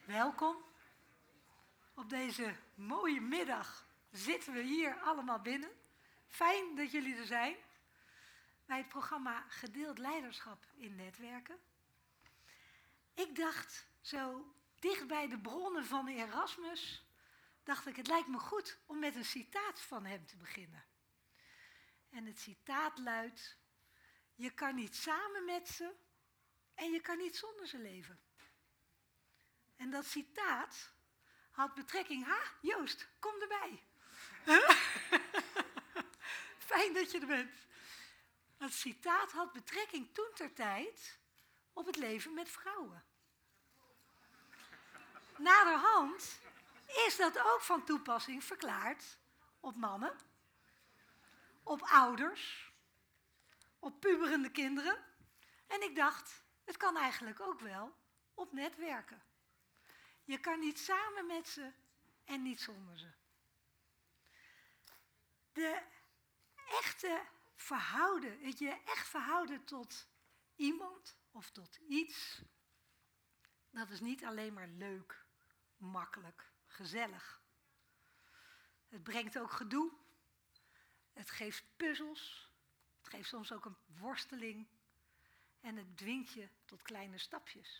Welkom. Op deze mooie middag zitten we hier allemaal binnen. Fijn dat jullie er zijn bij het programma Gedeeld Leiderschap in Netwerken. Ik dacht, zo dicht bij de bronnen van Erasmus, dacht ik, het lijkt me goed om met een citaat van hem te beginnen. En het citaat luidt: je kan niet samen met ze en je kan niet zonder ze leven. En dat citaat had betrekking... Joost, kom erbij. Fijn dat je er bent. Dat citaat had betrekking toentertijd op het leven met vrouwen. Naderhand is dat ook van toepassing verklaard op mannen, op ouders, op puberende kinderen. En ik dacht, het kan eigenlijk ook wel op netwerken. Je kan niet samen met ze en niet zonder ze. De echte verhouden, het je echt verhouden tot iemand of tot iets, dat is niet alleen maar leuk, makkelijk, gezellig. Het brengt ook gedoe. Het geeft puzzels. Het geeft soms ook een worsteling. En het dwingt je tot kleine stapjes.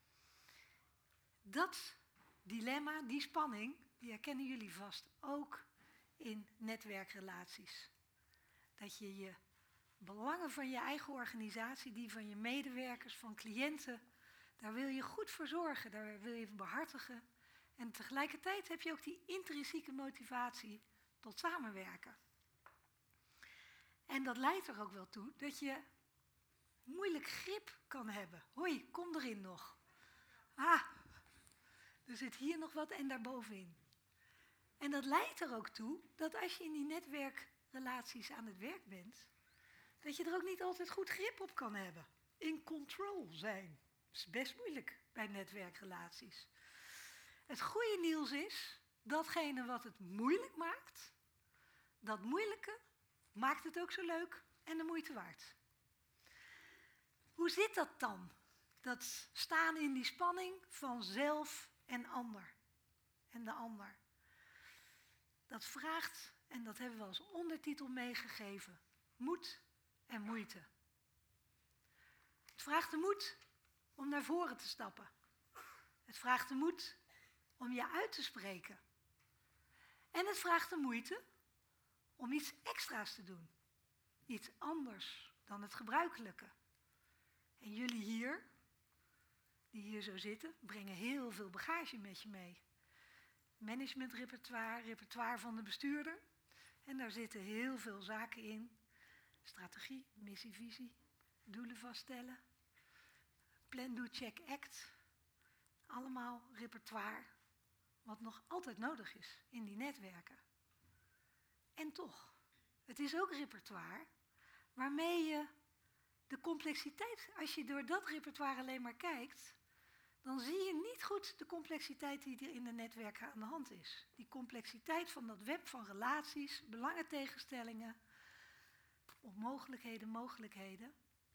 Dat dilemma, die spanning, die herkennen jullie vast ook in netwerkrelaties. Dat je je belangen van je eigen organisatie, die van je medewerkers, van cliënten, daar wil je goed voor zorgen, daar wil je behartigen. En tegelijkertijd heb je ook die intrinsieke motivatie tot samenwerken. En dat leidt er ook wel toe dat je moeilijk grip kan hebben. Hoi, kom erin nog. Er zit hier nog wat en daarbovenin. En dat leidt er ook toe dat als je in die netwerkrelaties aan het werk bent, dat je er ook niet altijd goed grip op kan hebben. In control zijn. Dat is best moeilijk bij netwerkrelaties. Het goede nieuws is, datgene wat het moeilijk maakt, dat moeilijke maakt het ook zo leuk en de moeite waard. Hoe zit dat dan? Dat staan in die spanning van zelf en ander. En de ander. Dat vraagt, en dat hebben we als ondertitel meegegeven, moed en moeite. Het vraagt de moed om naar voren te stappen. Het vraagt de moed om je uit te spreken. En het vraagt de moeite om iets extra's te doen. Iets anders dan het gebruikelijke. En jullie hier, die hier zo zitten, brengen heel veel bagage met je mee. Managementrepertoire, repertoire van de bestuurder. En daar zitten heel veel zaken in. Strategie, missie, visie, doelen vaststellen. Plan, do, check, act. Allemaal repertoire wat nog altijd nodig is in die netwerken. En toch, het is ook repertoire waarmee je de complexiteit, als je door dat repertoire alleen maar kijkt, dan zie je niet goed de complexiteit die er in de netwerken aan de hand is. Die complexiteit van dat web van relaties, belangentegenstellingen, onmogelijkheden, mogelijkheden.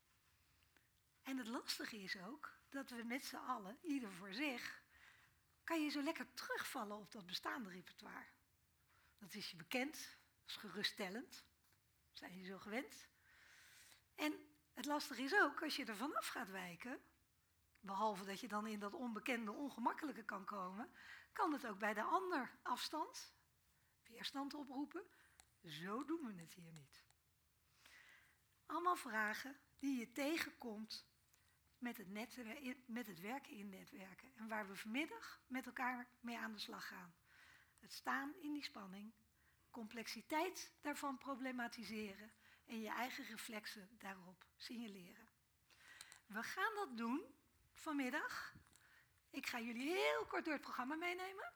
En het lastige is ook dat we met z'n allen, ieder voor zich, kan je zo lekker terugvallen op dat bestaande repertoire. Dat is je bekend, dat is geruststellend, dat zijn je zo gewend. En het lastige is ook, als je er vanaf gaat wijken, behalve dat je dan in dat onbekende, ongemakkelijke kan komen, kan het ook bij de ander afstand, weerstand oproepen. Zo doen we het hier niet. Allemaal vragen die je tegenkomt met het werken in netwerken en waar we vanmiddag met elkaar mee aan de slag gaan. Het staan in die spanning, complexiteit daarvan problematiseren en je eigen reflexen daarop signaleren. We gaan dat doen vanmiddag. Ik ga jullie heel kort door het programma meenemen.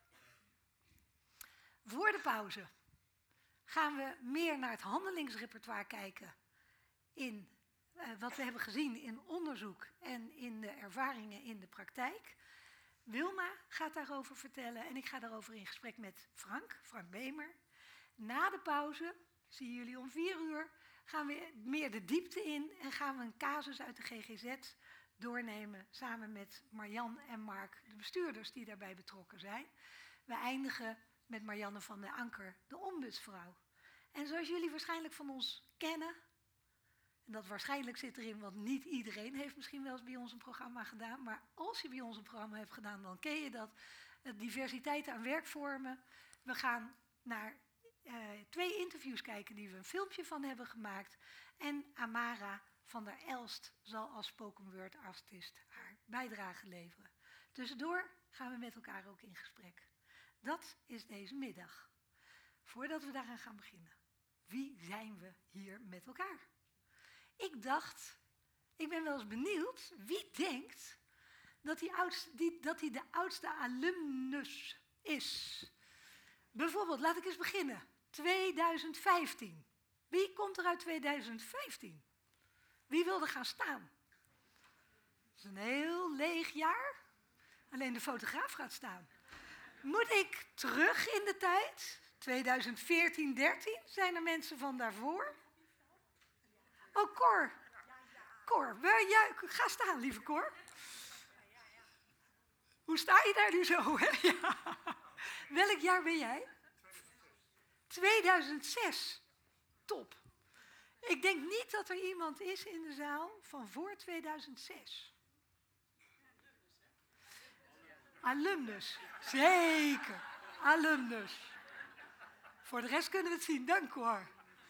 Voor de pauze gaan we meer naar het handelingsrepertoire kijken in wat we hebben gezien in onderzoek en in de ervaringen in de praktijk. Wilma gaat daarover vertellen en ik ga daarover in gesprek met Frank Bemer. Na de pauze, zien jullie om 4 uur, gaan we meer de diepte in en gaan we een casus uit de GGZ doornemen samen met Marjan en Mark, de bestuurders die daarbij betrokken zijn. We eindigen met Marianne van der Anker, de ombudsvrouw. En zoals jullie waarschijnlijk van ons kennen, en dat waarschijnlijk zit erin, want niet iedereen heeft misschien wel eens bij ons een programma gedaan, maar als je bij ons een programma hebt gedaan, dan ken je dat. Diversiteit aan werkvormen. We gaan naar 2 interviews kijken die we een filmpje van hebben gemaakt. En Amara van der Elst zal als spoken word artist haar bijdrage leveren. Tussendoor gaan we met elkaar ook in gesprek. Dat is deze middag. Voordat we daaraan gaan beginnen. Wie zijn we hier met elkaar? Ik dacht, ik ben wel eens benieuwd, wie denkt dat hij de oudste alumnus is? Bijvoorbeeld, laat ik eens beginnen. 2015. Wie komt er uit 2015? Wie wilde gaan staan? Het is een heel leeg jaar. Alleen de fotograaf gaat staan. Moet ik terug in de tijd? 2014, 13? Zijn er mensen van daarvoor? Oh, Cor. Cor, ga staan, lieve Cor. Hoe sta je daar nu zo? Hè? Ja. Welk jaar ben jij? 2006. Top. Ik denk niet dat er iemand is in de zaal van voor 2006. Alumnus. Zeker. Alumnus. Voor de rest kunnen we het zien. Dank hoor.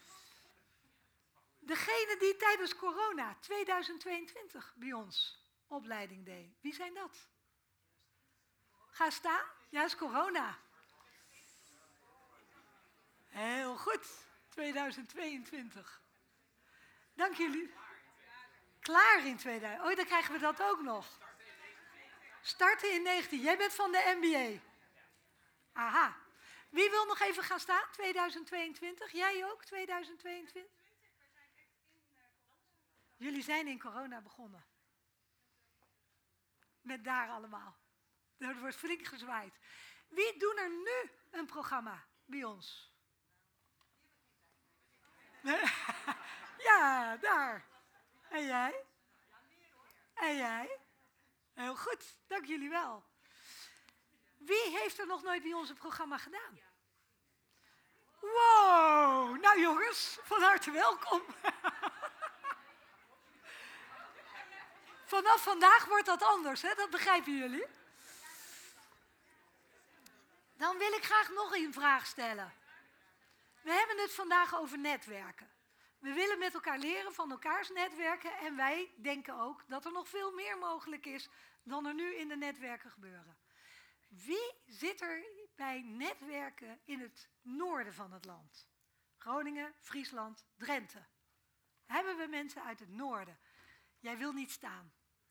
Degene die tijdens corona 2022 bij ons opleiding deed. Wie zijn dat? Ga staan. Ja, is corona. Heel goed. 2022. Dank jullie. Klaar in 2000. Oh, dan krijgen we dat ook nog. Starten in 19. Jij bent van de MBA. Aha. Wie wil nog even gaan staan? 2022. Jij ook? 2022. Jullie zijn in corona begonnen. Met daar allemaal. Er wordt flink gezwaaid. Wie doen er nu een programma bij ons? Ja, daar. En jij? En jij? Heel goed, dank jullie wel. Wie heeft er nog nooit bij ons een programma gedaan? Wow, nou jongens, van harte welkom. Vanaf vandaag wordt dat anders, hè? Dat begrijpen jullie. Dan wil ik graag nog een vraag stellen. We hebben het vandaag over netwerken. We willen met elkaar leren van elkaars netwerken en wij denken ook dat er nog veel meer mogelijk is dan er nu in de netwerken gebeuren. Wie zit er bij netwerken in het noorden van het land? Groningen, Friesland, Drenthe. Hebben we mensen uit het noorden? Jij wil niet staan.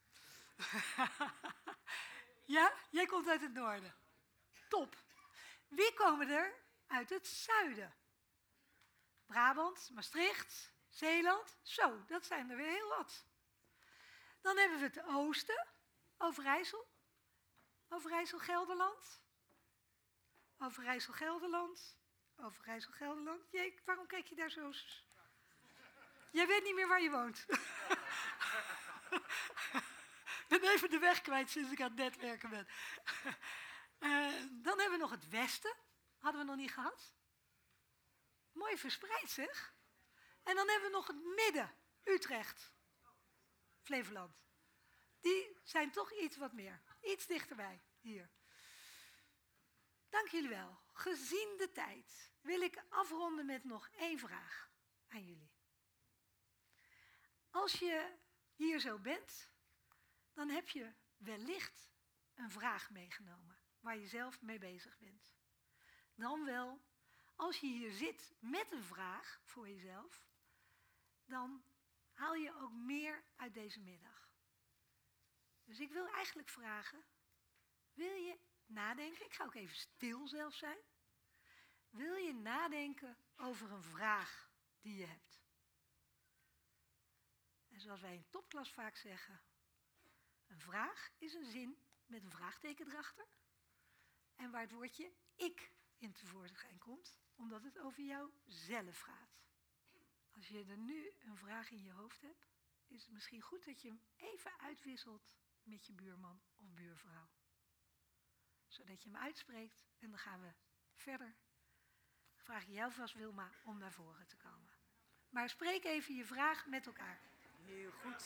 Ja, jij komt uit het noorden. Top. Wie komen er uit het zuiden? Brabant, Maastricht, Zeeland. Zo, dat zijn er weer heel wat. Dan hebben we het oosten, Overijssel. Overijssel-Gelderland. Overijssel-Gelderland. Overijssel-Gelderland. Jee, waarom kijk je daar zo? Jij weet niet meer waar je woont. Ik ben even de weg kwijt sinds ik aan het netwerken ben. Dan hebben we nog het westen. Hadden we nog niet gehad. Mooi verspreid zeg. En dan hebben we nog het midden. Utrecht. Flevoland. Die zijn toch iets wat meer. Iets dichterbij. Hier. Dank jullie wel. Gezien de tijd wil ik afronden met nog 1 vraag aan jullie. Als je hier zo bent, dan heb je wellicht een vraag meegenomen waar je zelf mee bezig bent. Dan wel, als je hier zit met een vraag voor jezelf, dan haal je ook meer uit deze middag. Dus ik wil eigenlijk vragen, wil je nadenken, ik ga ook even stil zelf zijn, wil je nadenken over een vraag die je hebt? En zoals wij in topklas vaak zeggen, een vraag is een zin met een vraagteken erachter en waar het woordje ik in tevoorschijn komt, omdat het over jou zelf gaat. Als je er nu een vraag in je hoofd hebt, is het misschien goed dat je hem even uitwisselt met je buurman of buurvrouw. Zodat je hem uitspreekt en dan gaan we verder. Vraag je jou vast, Wilma, om naar voren te komen. Maar spreek even je vraag met elkaar. Heel goed.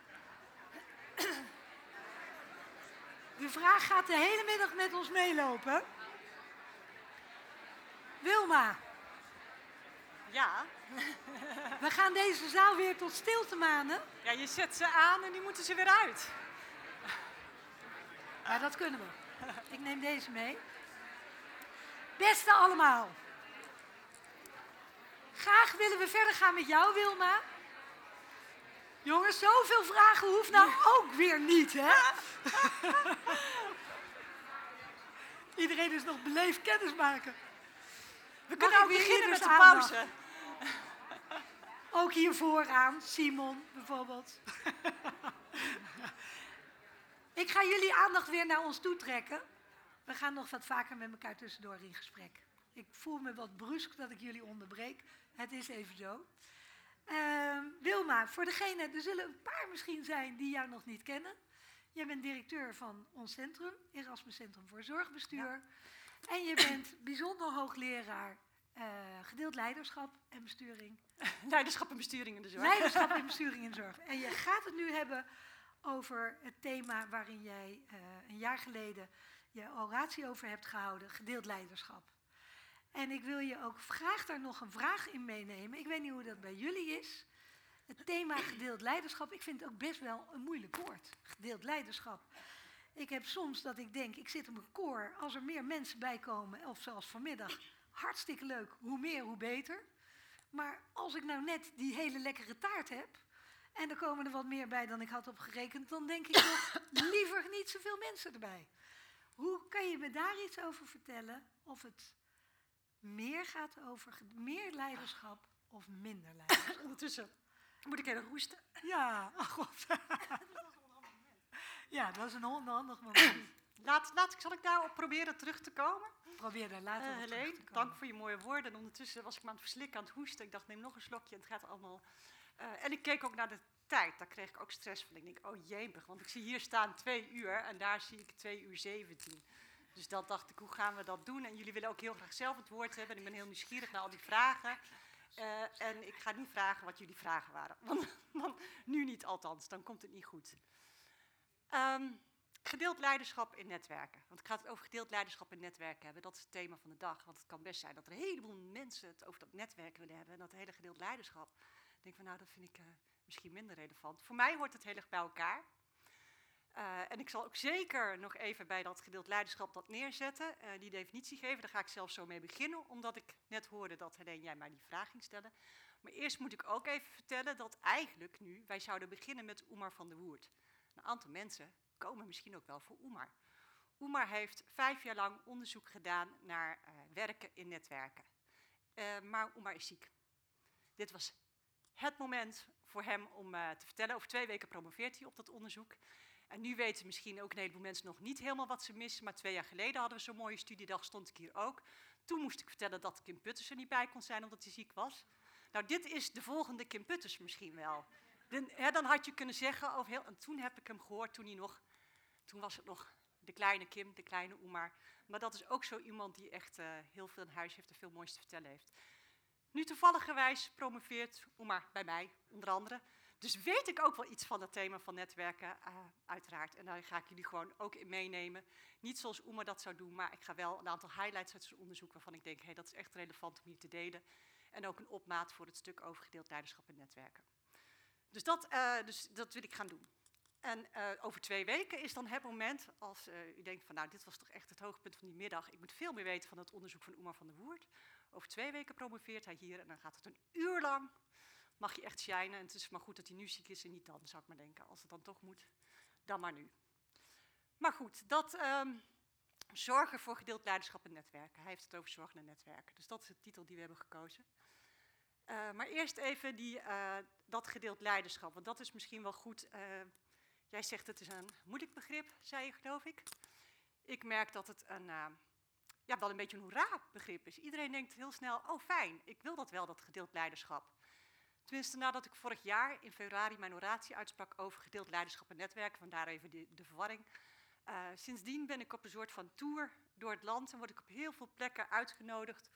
De vraag gaat de hele middag met ons meelopen. Wilma. Ja. We gaan deze zaal weer tot stilte manen. Ja, je zet ze aan en nu moeten ze weer uit. Ja, dat kunnen we. Ik neem deze mee. Beste allemaal. Graag willen we verder gaan met jou, Wilma. Jongens, zoveel vragen hoeft nou ook weer niet, hè? Iedereen is nog beleefd kennismaken. We kunnen ook weer beginnen met ieders de aandacht? pauze. Ook hier vooraan, Simon bijvoorbeeld. Ik ga jullie aandacht weer naar ons toe trekken. We gaan nog wat vaker met elkaar tussendoor in gesprek. Ik voel me wat brusk dat ik jullie onderbreek. Het is even zo. Wilma, voor degene, er zullen een paar misschien zijn die jou nog niet kennen. Jij bent directeur van ons centrum, Erasmus Centrum voor Zorgbestuur. Ja. En je bent bijzonder hoogleraar gedeeld leiderschap en besturing. Leiderschap en besturing in de zorg. Leiderschap en besturing in de zorg. En je gaat het nu hebben over het thema waarin jij een jaar geleden je oratie over hebt gehouden, gedeeld leiderschap. En ik wil je ook graag daar nog een vraag in meenemen. Ik weet niet hoe dat bij jullie is. Het thema gedeeld leiderschap, ik vind het ook best wel een moeilijk woord. Gedeeld leiderschap. Ik heb soms dat ik denk, ik zit op een koor, als er meer mensen bij komen, of zoals vanmiddag, hartstikke leuk, hoe meer hoe beter. Maar als ik nou net die hele lekkere taart heb, en er komen er wat meer bij dan ik had opgerekend, dan denk ik nog liever niet zoveel mensen erbij. Hoe kan je me daar iets over vertellen? Of het meer gaat over meer leiderschap of minder leiderschap? Ondertussen moet ik even hoesten. Ja, oh god. Ja, dat is een onhandig moment. Zal ik daarop proberen terug te komen? Probeer daar later op terug te Helene, komen. dank voor je mooie woorden. En ondertussen was ik me aan het verslikken, aan het hoesten. Ik dacht, neem nog een slokje en het gaat allemaal. En ik keek ook naar de tijd. Daar kreeg ik ook stress van. Ik denk, oh jemig, want ik zie hier staan 2 uur en daar zie ik 2 uur 17. Dus dat dacht ik, hoe gaan we dat doen? En jullie willen ook heel graag zelf het woord hebben. En ik ben heel nieuwsgierig naar al die vragen. En ik ga niet vragen wat jullie vragen waren. Want nu niet althans, dan komt het niet goed. Gedeeld leiderschap in netwerken. Want ik ga het over gedeeld leiderschap in netwerken hebben. Dat is het thema van de dag. Want het kan best zijn dat er een heleboel mensen het over dat netwerken willen hebben. En dat hele gedeeld leiderschap. Ik denk van, nou, dat vind ik misschien minder relevant. Voor mij hoort het heel erg bij elkaar. En ik zal ook zeker nog even bij dat gedeeld leiderschap dat neerzetten. Die definitie geven. Daar ga ik zelfs zo mee beginnen. Omdat ik net hoorde dat Helene, jij mij die vraag ging stellen. Maar eerst moet ik ook even vertellen dat eigenlijk nu, wij zouden beginnen met Oemar van der Woerd. Een aantal mensen komen misschien ook wel voor Oemar. Oemar heeft 5 jaar lang onderzoek gedaan naar werken in netwerken. Maar Oemar is ziek. Dit was het moment voor hem om te vertellen. Over 2 weken promoveert hij op dat onderzoek. En nu weten misschien ook een heleboel mensen nog niet helemaal wat ze missen. Maar 2 jaar geleden hadden we zo'n mooie studiedag, stond ik hier ook. Toen moest ik vertellen dat Kim Putters er niet bij kon zijn omdat hij ziek was. Nou, dit is de volgende Kim Putters misschien wel. Dan had je kunnen zeggen, en toen heb ik hem gehoord, toen was het nog de kleine Kim, de kleine Oemar. Maar dat is ook zo iemand die echt heel veel in huis heeft en veel moois te vertellen heeft. Nu toevalligerwijs promoveert Oemar bij mij, onder andere. Dus weet ik ook wel iets van het thema van netwerken, uiteraard. En daar ga ik jullie gewoon ook in meenemen. Niet zoals Oemar dat zou doen, maar ik ga wel een aantal highlights uit zijn onderzoek waarvan ik denk, dat is echt relevant om hier te delen. En ook een opmaat voor het stuk over gedeeld leiderschap en netwerken. Dus dat wil ik gaan doen. En over 2 weken is dan het moment als u denkt van, nou, dit was toch echt het hoogtepunt van die middag. Ik moet veel meer weten van het onderzoek van Oemar van der Woerd. Over 2 weken promoveert hij hier en dan gaat het 1 uur lang. Mag je echt shinen. En het is maar goed dat hij nu ziek is en niet dan, zou ik maar denken. Als het dan toch moet, dan maar nu. Maar goed, zorgen voor gedeeld leiderschap en netwerken. Hij heeft het over zorgen en netwerken. Dus dat is de titel die we hebben gekozen. Maar eerst even dat gedeeld leiderschap, want dat is misschien wel goed. Jij zegt het is een moeilijk begrip, zei je, geloof ik. Ik merk dat het wel een beetje een hoera-begrip is. Iedereen denkt heel snel, oh fijn, ik wil dat wel, dat gedeeld leiderschap. Tenminste, nadat ik vorig jaar in februari mijn oratie uitsprak over gedeeld leiderschap en netwerken, vandaar even de verwarring. Sindsdien ben ik op een soort van tour door het land en word ik op heel veel plekken uitgenodigd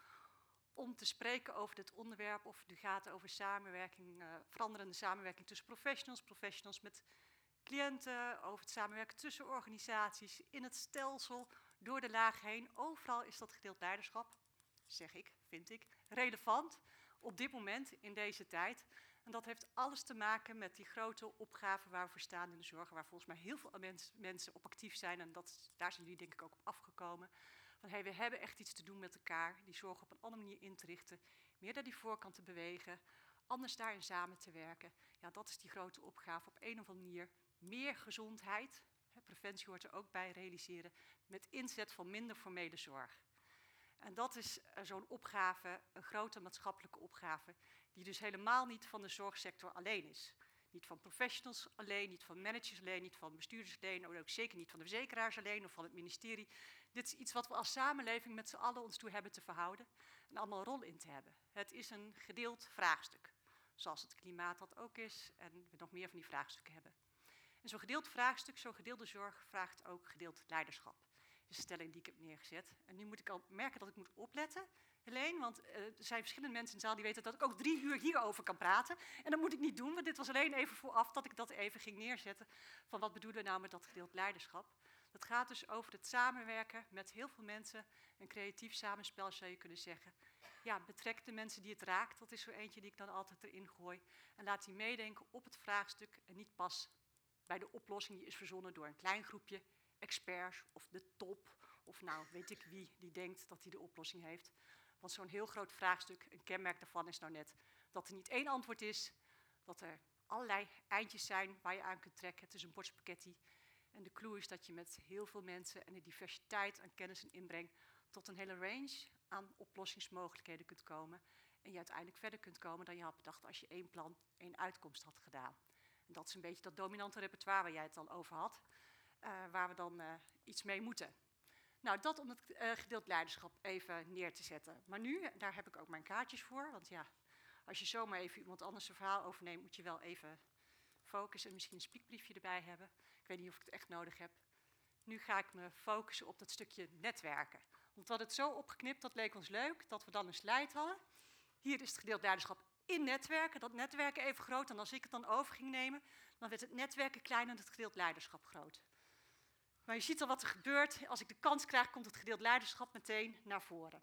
om te spreken over dit onderwerp. Of het nu gaat over samenwerking, veranderende samenwerking tussen professionals met cliënten, over het samenwerken tussen organisaties, in het stelsel, door de laag heen. Overal is dat gedeeld leiderschap, zeg ik, vind ik, relevant op dit moment, in deze tijd. En dat heeft alles te maken met die grote opgaven waar we voor staan in de zorg, waar volgens mij heel veel mensen op actief zijn. En daar zijn jullie denk ik ook op afgekomen. Van hey, we hebben echt iets te doen met elkaar, die zorg op een andere manier in te richten, meer naar die voorkant te bewegen, anders daarin samen te werken. Ja, dat is die grote opgave op een of andere manier. Meer gezondheid, preventie hoort er ook bij, realiseren, met inzet van minder formele zorg. En dat is zo'n opgave, een grote maatschappelijke opgave, die dus helemaal niet van de zorgsector alleen is. Niet van professionals alleen, niet van managers alleen, niet van bestuurders alleen, maar ook zeker niet van de verzekeraars alleen of van het ministerie. Dit is iets wat we als samenleving met z'n allen ons toe hebben te verhouden en allemaal een rol in te hebben. Het is een gedeeld vraagstuk, zoals het klimaat dat ook is en we nog meer van die vraagstukken hebben. En zo'n gedeeld vraagstuk, zo'n gedeelde zorg, vraagt ook gedeeld leiderschap. Dat is de stelling die ik heb neergezet. En nu moet ik al merken dat ik moet opletten, Helene, want er zijn verschillende mensen in de zaal die weten dat ik ook 3 uur hierover kan praten. En dat moet ik niet doen, want dit was alleen even vooraf dat ik dat even ging neerzetten. Van wat bedoelen we nou met dat gedeeld leiderschap? Dat gaat dus over het samenwerken met heel veel mensen. Een creatief samenspel zou je kunnen zeggen. Ja, betrek de mensen die het raakt. Dat is zo eentje die ik dan altijd erin gooi. En laat die meedenken op het vraagstuk en niet pas bij de oplossing die is verzonnen door een klein groepje experts of de top. Of nou, weet ik wie die denkt dat hij de oplossing heeft. Want zo'n heel groot vraagstuk, een kenmerk daarvan is nou net dat er niet één antwoord is. Dat er allerlei eindjes zijn waar je aan kunt trekken. Het is een bordspaghetti. En de clue is dat je met heel veel mensen en de diversiteit aan kennis en inbreng tot een hele range aan oplossingsmogelijkheden kunt komen. En je uiteindelijk verder kunt komen dan je had bedacht als je 1 plan, 1 uitkomst had gedaan. En dat is een beetje dat dominante repertoire waar jij het al over had. Waar we dan iets mee moeten. Nou, dat om het gedeeld leiderschap even neer te zetten. Maar nu, daar heb ik ook mijn kaartjes voor. Want ja, als je zomaar even iemand anders een verhaal overneemt, moet je wel even focussen en misschien een spiekbriefje erbij hebben. Ik weet niet of ik het echt nodig heb. Nu ga ik me focussen op dat stukje netwerken. Want we hadden het zo opgeknipt, dat leek ons leuk, dat we dan een slide hadden. Hier is het gedeeld leiderschap in netwerken. Dat netwerken even groot. En als ik het dan over ging nemen, dan werd het netwerken klein en het gedeeld leiderschap groot. Maar je ziet al wat er gebeurt. Als ik de kans krijg, komt het gedeeld leiderschap meteen naar voren.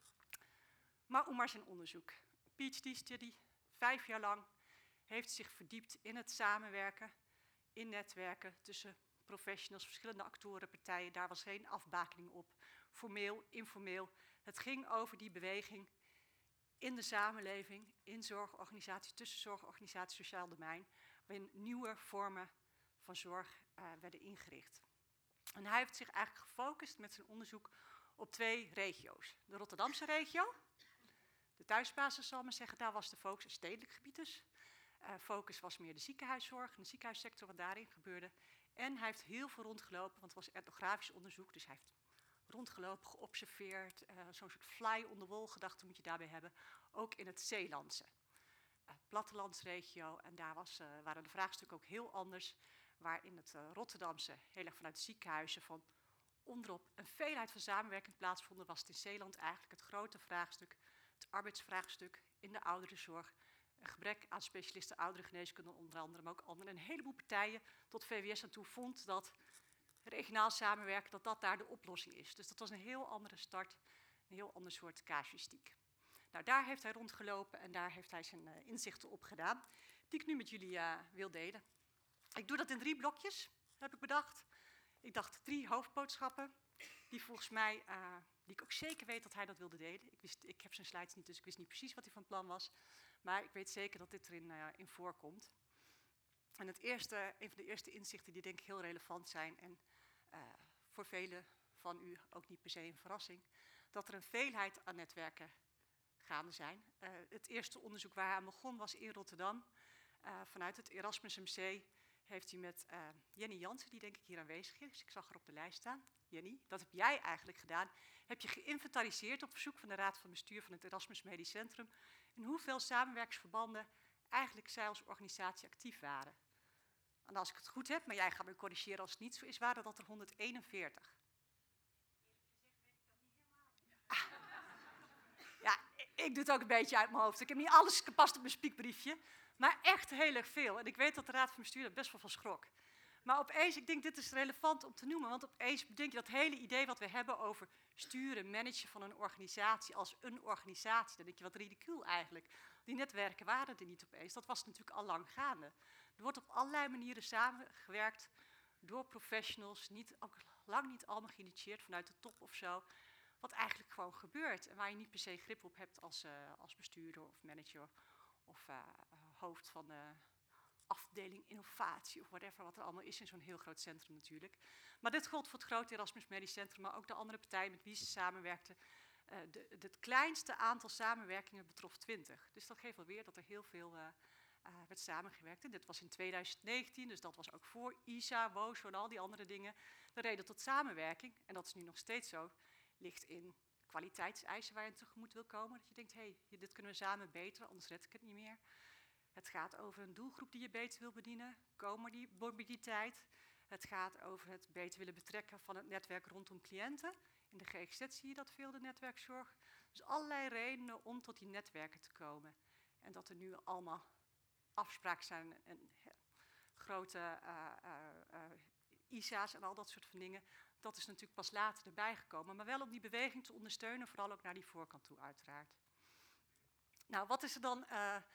Maar Omar zijn onderzoek. PhD-studie, 5 jaar lang, heeft zich verdiept in het samenwerken, in netwerken tussen professionals, verschillende actoren, partijen. Daar was geen afbakening op. Formeel, informeel. Het ging over die beweging in de samenleving, in zorgorganisaties, tussen zorgorganisaties, sociaal domein, waarin nieuwe vormen van zorg werden ingericht. En hij heeft zich eigenlijk gefocust met zijn onderzoek op 2 regio's. De Rotterdamse regio, de thuisbasis zal men zeggen, daar was de focus, een stedelijk gebied dus. Focus was meer de ziekenhuiszorg en de ziekenhuissector, wat daarin gebeurde. En hij heeft heel veel rondgelopen, want het was etnografisch onderzoek, dus hij heeft rondgelopen, geobserveerd. Zo'n soort fly on the wall gedachte moet je daarbij hebben. Ook in het Zeelandse, plattelandsregio. En daar waren de vraagstukken ook heel anders. Waar in het Rotterdamse, heel erg vanuit ziekenhuizen, van onderop een veelheid van samenwerking plaatsvonden, was het in Zeeland eigenlijk het grote vraagstuk, het arbeidsvraagstuk in de ouderenzorg. Een gebrek aan specialisten ouderengeneeskunde onder andere, maar ook andere. Een heleboel partijen tot VWS aan toe vond dat regionaal samenwerken, dat daar de oplossing is. Dus dat was een heel andere start, een heel ander soort casuïstiek. Nou, daar heeft hij rondgelopen en daar heeft hij zijn inzichten op gedaan, die ik nu met jullie wil delen. Ik doe dat in 3 blokjes, heb ik bedacht. Ik dacht 3 hoofdboodschappen, die volgens mij, die ik ook zeker weet dat hij dat wilde delen. Ik heb zijn slides niet, dus ik wist niet precies wat hij van plan was. Maar ik weet zeker dat dit erin in voorkomt. En een van de eerste inzichten die denk ik heel relevant zijn en voor velen van u ook niet per se een verrassing, dat er een veelheid aan netwerken gaande zijn. Het eerste onderzoek waar hij aan begon was in Rotterdam. Vanuit het Erasmus MC heeft hij met Jenny Jansen, die denk ik hier aanwezig is, ik zag haar op de lijst staan. Jenny, dat heb jij eigenlijk gedaan. Heb je geïnventariseerd op verzoek van de Raad van Bestuur van het Erasmus Medisch Centrum in hoeveel samenwerkingsverbanden eigenlijk zij als organisatie actief waren. En als ik het goed heb, maar jij gaat me corrigeren als het niet zo is, waren dat er 141. Ja, ik doe het ook een beetje uit mijn hoofd. Ik heb niet alles gepast op mijn spiekbriefje, maar echt heel erg veel. En ik weet dat de Raad van Bestuur er best wel van schrok. Maar opeens, ik denk dit is relevant om te noemen, want opeens bedenk je dat hele idee wat we hebben over sturen, managen van een organisatie als een organisatie. Dan denk je, wat ridicuul eigenlijk. Die netwerken waren er niet opeens. Dat was natuurlijk al lang gaande. Er wordt op allerlei manieren samengewerkt door professionals, ook lang niet allemaal geïnitieerd vanuit de top of zo. Wat eigenlijk gewoon gebeurt en waar je niet per se grip op hebt als bestuurder of manager of hoofd van afdeling innovatie of whatever wat er allemaal is in zo'n heel groot centrum natuurlijk. Maar dit gold voor het grote Erasmus Medisch Centrum, maar ook de andere partijen met wie ze samenwerkten. Het kleinste aantal samenwerkingen betrof 20. Dus dat geeft wel weer dat er heel veel werd samengewerkt. En dit was in 2019, dus dat was ook voor ISA, WOSO en al die andere dingen. De reden tot samenwerking, en dat is nu nog steeds zo, ligt in kwaliteitseisen waar je tegemoet wil komen. Dat je denkt, hé, dit kunnen we samen beter, anders red ik het niet meer. Het gaat over een doelgroep die je beter wil bedienen, comorbiditeit. Het gaat over het beter willen betrekken van het netwerk rondom cliënten. In de GGZ zie je dat veel, de netwerkzorg. Dus allerlei redenen om tot die netwerken te komen. En dat er nu allemaal afspraken zijn en grote ISA's en al dat soort van dingen. Dat is natuurlijk pas later erbij gekomen. Maar wel om die beweging te ondersteunen, vooral ook naar die voorkant toe uiteraard. Nou, wat is er dan...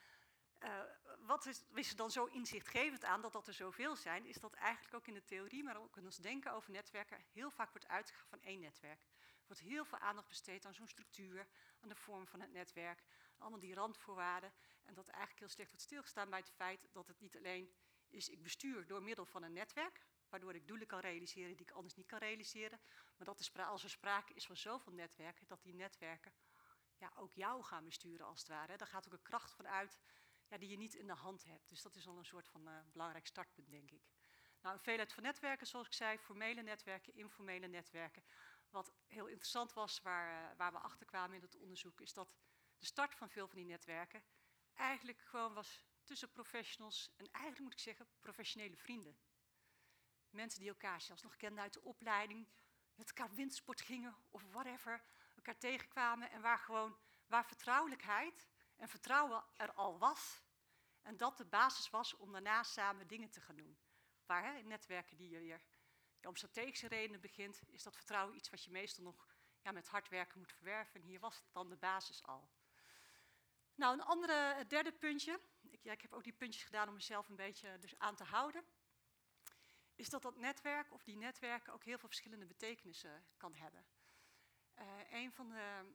wat is er dan zo inzichtgevend aan dat er zoveel zijn, is dat eigenlijk ook in de theorie, maar ook in ons denken over netwerken, heel vaak wordt uitgegaan van één netwerk. Er wordt heel veel aandacht besteed aan zo'n structuur, aan de vorm van het netwerk, allemaal die randvoorwaarden. En dat eigenlijk heel slecht wordt stilgestaan bij het feit dat het niet alleen is, ik bestuur door middel van een netwerk, waardoor ik doelen kan realiseren die ik anders niet kan realiseren, maar dat als er sprake is van zoveel netwerken, dat die netwerken ook jou gaan besturen als het ware. Daar gaat ook een kracht van uit die je niet in de hand hebt. Dus dat is al een soort van belangrijk startpunt, denk ik. Nou, een veelheid van netwerken, zoals ik zei, formele netwerken, informele netwerken. Wat heel interessant was, waar we achter kwamen in het onderzoek, is dat de start van veel van die netwerken eigenlijk gewoon was tussen professionals en eigenlijk moet ik zeggen professionele vrienden. Mensen die elkaar zelfs nog kenden uit de opleiding, met elkaar windsport gingen of whatever, elkaar tegenkwamen en waar vertrouwelijkheid en vertrouwen er al was. En dat de basis was om daarna samen dingen te gaan doen. Waar in netwerken die je weer om strategische redenen begint, is dat vertrouwen iets wat je meestal nog met hard werken moet verwerven. En hier was het dan de basis al. Nou, het derde puntje, ik heb ook die puntjes gedaan om mezelf een beetje dus aan te houden, is dat netwerk of die netwerken ook heel veel verschillende betekenissen kan hebben. Een van de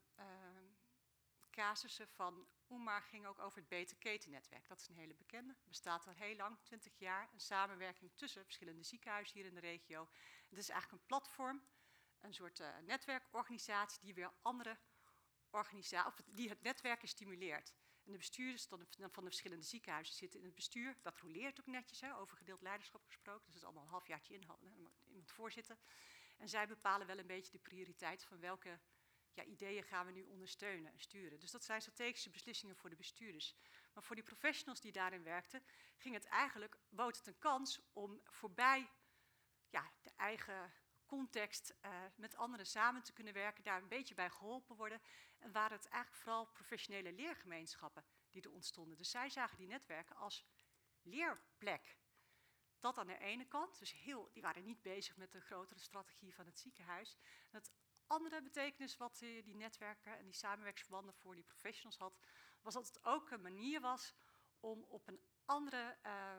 casussen van Oemar ging ook over het Beter Ketennetwerk. Dat is een hele bekende, bestaat al heel lang, 20 jaar. Een samenwerking tussen verschillende ziekenhuizen hier in de regio. Het is eigenlijk een platform, een soort netwerkorganisatie die weer andere organisaties, die het netwerken stimuleert. En de bestuurders van de verschillende ziekenhuizen zitten in het bestuur. Dat roleert ook netjes, over gedeeld leiderschap gesproken. Dus dat is allemaal een halfjaartje iemand voorzitten. En zij bepalen wel een beetje de prioriteit van welke ideeën gaan we nu ondersteunen en sturen. Dus dat zijn strategische beslissingen voor de bestuurders. Maar voor die professionals die daarin werkten, bood het een kans om voorbij de eigen context met anderen samen te kunnen werken, daar een beetje bij geholpen worden. En waren het eigenlijk vooral professionele leergemeenschappen die er ontstonden. Dus zij zagen die netwerken als leerplek. Dat aan de ene kant, dus die waren niet bezig met de grotere strategie van het ziekenhuis. En het andere betekenis wat die netwerken en die samenwerksverbanden voor die professionals had, was dat het ook een manier was om op een andere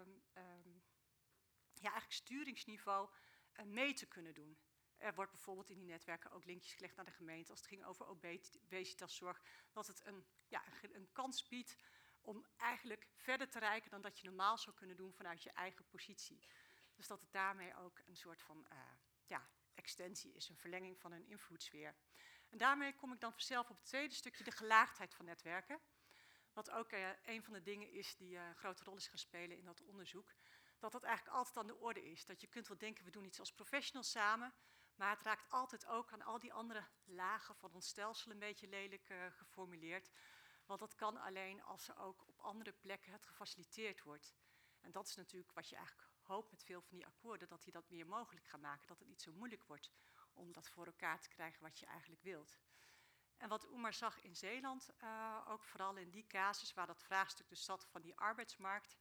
eigenlijk sturingsniveau mee te kunnen doen. Er wordt bijvoorbeeld in die netwerken ook linkjes gelegd naar de gemeente als het ging over obesitaszorg, dat het een kans biedt om eigenlijk verder te reiken dan dat je normaal zou kunnen doen vanuit je eigen positie. Dus dat het daarmee ook een soort van extensie is, een verlenging van hun invloedssfeer. En daarmee kom ik dan vanzelf op het tweede stukje, de gelaagdheid van netwerken. Wat ook een van de dingen is die een grote rol is gaan spelen in dat onderzoek. Dat eigenlijk altijd aan de orde is. Dat je kunt wel denken, we doen iets als professionals samen, maar het raakt altijd ook aan al die andere lagen van ons stelsel, een beetje lelijk geformuleerd, Want dat kan alleen als er ook op andere plekken het gefaciliteerd wordt. En dat is natuurlijk wat je eigenlijk hoopt met veel van die akkoorden, dat die dat meer mogelijk gaan maken. Dat het niet zo moeilijk wordt om dat voor elkaar te krijgen wat je eigenlijk wilt. En wat Oemar zag in Zeeland, ook vooral in die casus waar dat vraagstuk dus zat van die arbeidsmarkt,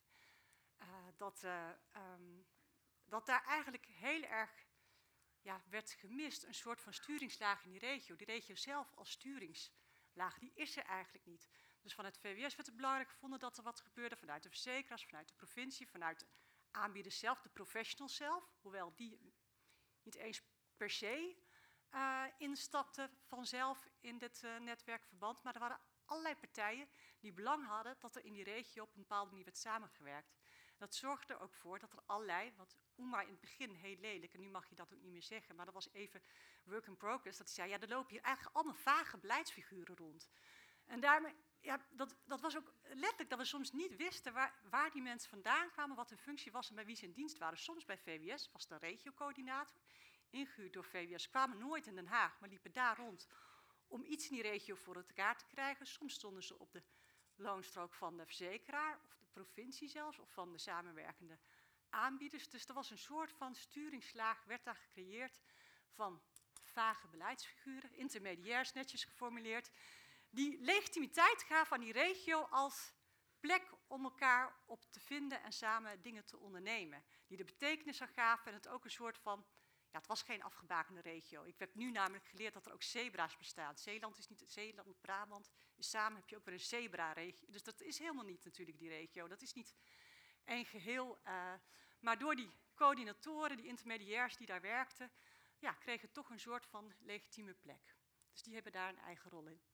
dat daar eigenlijk heel erg werd gemist een soort van sturingslaag in die regio. Die regio zelf als sturingslaag, die is er eigenlijk niet. Dus van het VWS werd het belangrijk gevonden dat er wat gebeurde vanuit de verzekeraars, vanuit de provincie, vanuit de aanbieders zelf, de professionals zelf, hoewel die niet eens per se instapten vanzelf in dit netwerkverband. Maar er waren allerlei partijen die belang hadden dat er in die regio op een bepaalde manier werd samengewerkt. Dat zorgde er ook voor dat er allerlei, wat Oemar in het begin heel lelijk, en nu mag je dat ook niet meer zeggen, maar dat was even work in progress, dat hij zei, ja, er lopen hier eigenlijk allemaal vage beleidsfiguren rond. En daarmee, dat was ook letterlijk dat we soms niet wisten waar die mensen vandaan kwamen, wat hun functie was en bij wie ze in dienst waren. Soms bij VWS was de regiocoördinator, ingehuurd door VWS, kwamen nooit in Den Haag, maar liepen daar rond om iets in die regio voor elkaar te krijgen. Soms stonden ze op de loonstrook van de verzekeraar, of de provincie zelfs, of van de samenwerkende aanbieders. Dus er was een soort van sturingslaag, werd daar gecreëerd van vage beleidsfiguren, intermediairs netjes geformuleerd, die legitimiteit gaven aan die regio als plek om elkaar op te vinden en samen dingen te ondernemen. Die de betekenis aan gaven en het ook een soort van, het was geen afgebakende regio. Ik heb nu namelijk geleerd dat er ook zebra's bestaan. Zeeland is niet Zeeland, Brabant. Samen heb je ook weer een zebra-regio. Dus dat is helemaal niet natuurlijk die regio. Dat is niet één geheel. Maar door die coördinatoren, die intermediairs die daar werkten, kregen toch een soort van legitieme plek. Dus die hebben daar een eigen rol in.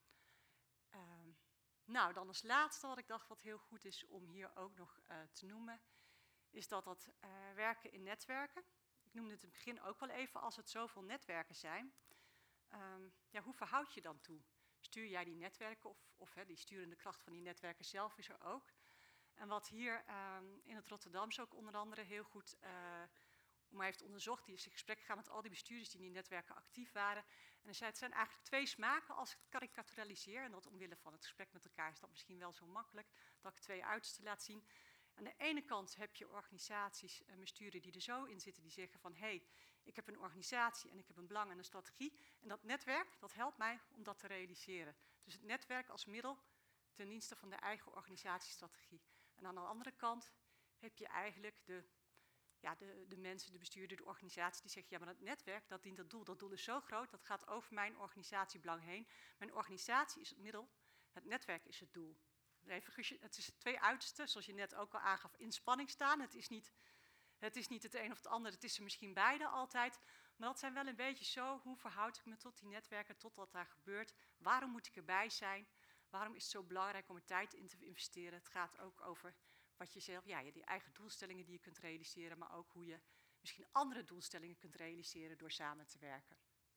Nou, dan als laatste wat ik dacht wat heel goed is om hier ook nog te noemen, is dat werken in netwerken. Ik noemde het in het begin ook wel even, als het zoveel netwerken zijn, hoe verhoud je dan toe? Stuur jij die netwerken of die sturende kracht van die netwerken zelf is er ook? En wat hier in het Rotterdamse ook onder andere heel goed Oemar heeft onderzocht, die is in gesprek gegaan met al die bestuurders die in die netwerken actief waren. En hij zei, het zijn eigenlijk twee smaken als ik het karikaturaliseer. En dat omwille van het gesprek met elkaar is dat misschien wel zo makkelijk, dat ik twee uitersten laat zien. Aan de ene kant heb je organisaties en besturen die er zo in zitten, die zeggen van, hé, ik heb een organisatie en ik heb een belang en een strategie. En dat netwerk, dat helpt mij om dat te realiseren. Dus het netwerk als middel ten dienste van de eigen organisatiestrategie. En aan de andere kant heb je eigenlijk de mensen, de bestuurder, de organisatie die zeggen, ja, maar dat netwerk, dat dient dat doel. Dat doel is zo groot, dat gaat over mijn organisatiebelang heen. Mijn organisatie is het middel, het netwerk is het doel. Het is twee uitersten, zoals je net ook al aangaf, in spanning staan. Het is niet het een of het ander, het is er misschien beide altijd. Maar dat zijn wel een beetje zo, hoe verhoud ik me tot die netwerken, tot wat daar gebeurt? Waarom moet ik erbij zijn? Waarom is het zo belangrijk om er tijd in te investeren? Het gaat ook over wat je zelf, die eigen doelstellingen die je kunt realiseren, maar ook hoe je misschien andere doelstellingen kunt realiseren door samen te werken.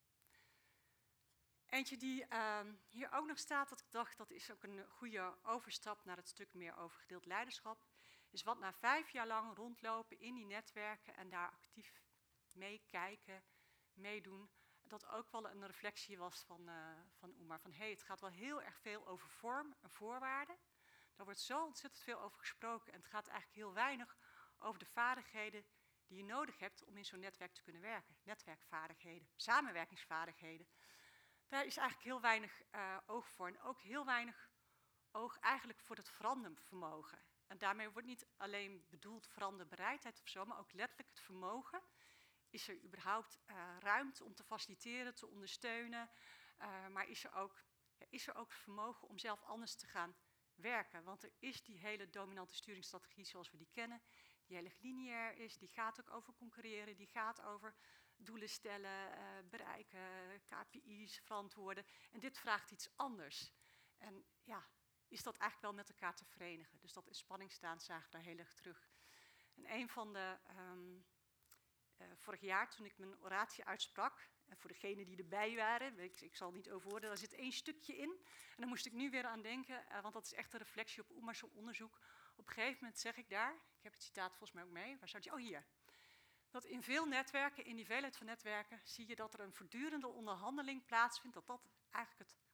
Eentje die hier ook nog staat, dat ik dacht, dat is ook een goede overstap naar het stuk meer over gedeeld leiderschap, is wat na 5 jaar lang rondlopen in die netwerken en daar actief meekijken, meedoen, dat ook wel een reflectie was van Oemar. Van het gaat wel heel erg veel over vorm en voorwaarden. Daar wordt zo ontzettend veel over gesproken en het gaat eigenlijk heel weinig over de vaardigheden die je nodig hebt om in zo'n netwerk te kunnen werken. Netwerkvaardigheden, samenwerkingsvaardigheden. Daar is eigenlijk heel weinig oog voor en ook heel weinig oog eigenlijk voor het verandervermogen. En daarmee wordt niet alleen bedoeld veranderbereidheid of zo, maar ook letterlijk het vermogen. Is er überhaupt ruimte om te faciliteren, te ondersteunen? Maar is er ook het vermogen om zelf anders te gaan werken? Want er is die hele dominante sturingsstrategie zoals we die kennen, die heel erg lineair is, die gaat ook over concurreren, die gaat over doelen stellen, bereiken, KPI's verantwoorden. En dit vraagt iets anders. En is dat eigenlijk wel met elkaar te verenigen? Dus dat in spanning staan zagen we daar heel erg terug. En een van de vorig jaar, toen ik mijn oratie uitsprak, en voor degenen die erbij waren, ik zal niet overwoorden, daar zit 1 stukje in. En daar moest ik nu weer aan denken, want dat is echt een reflectie op Oemar's onderzoek. Op een gegeven moment zeg ik daar, ik heb het citaat volgens mij ook mee, waar zou het? Oh, hier. Dat in veel netwerken, in die veelheid van netwerken, zie je dat er een voortdurende onderhandeling plaatsvindt, dat eigenlijk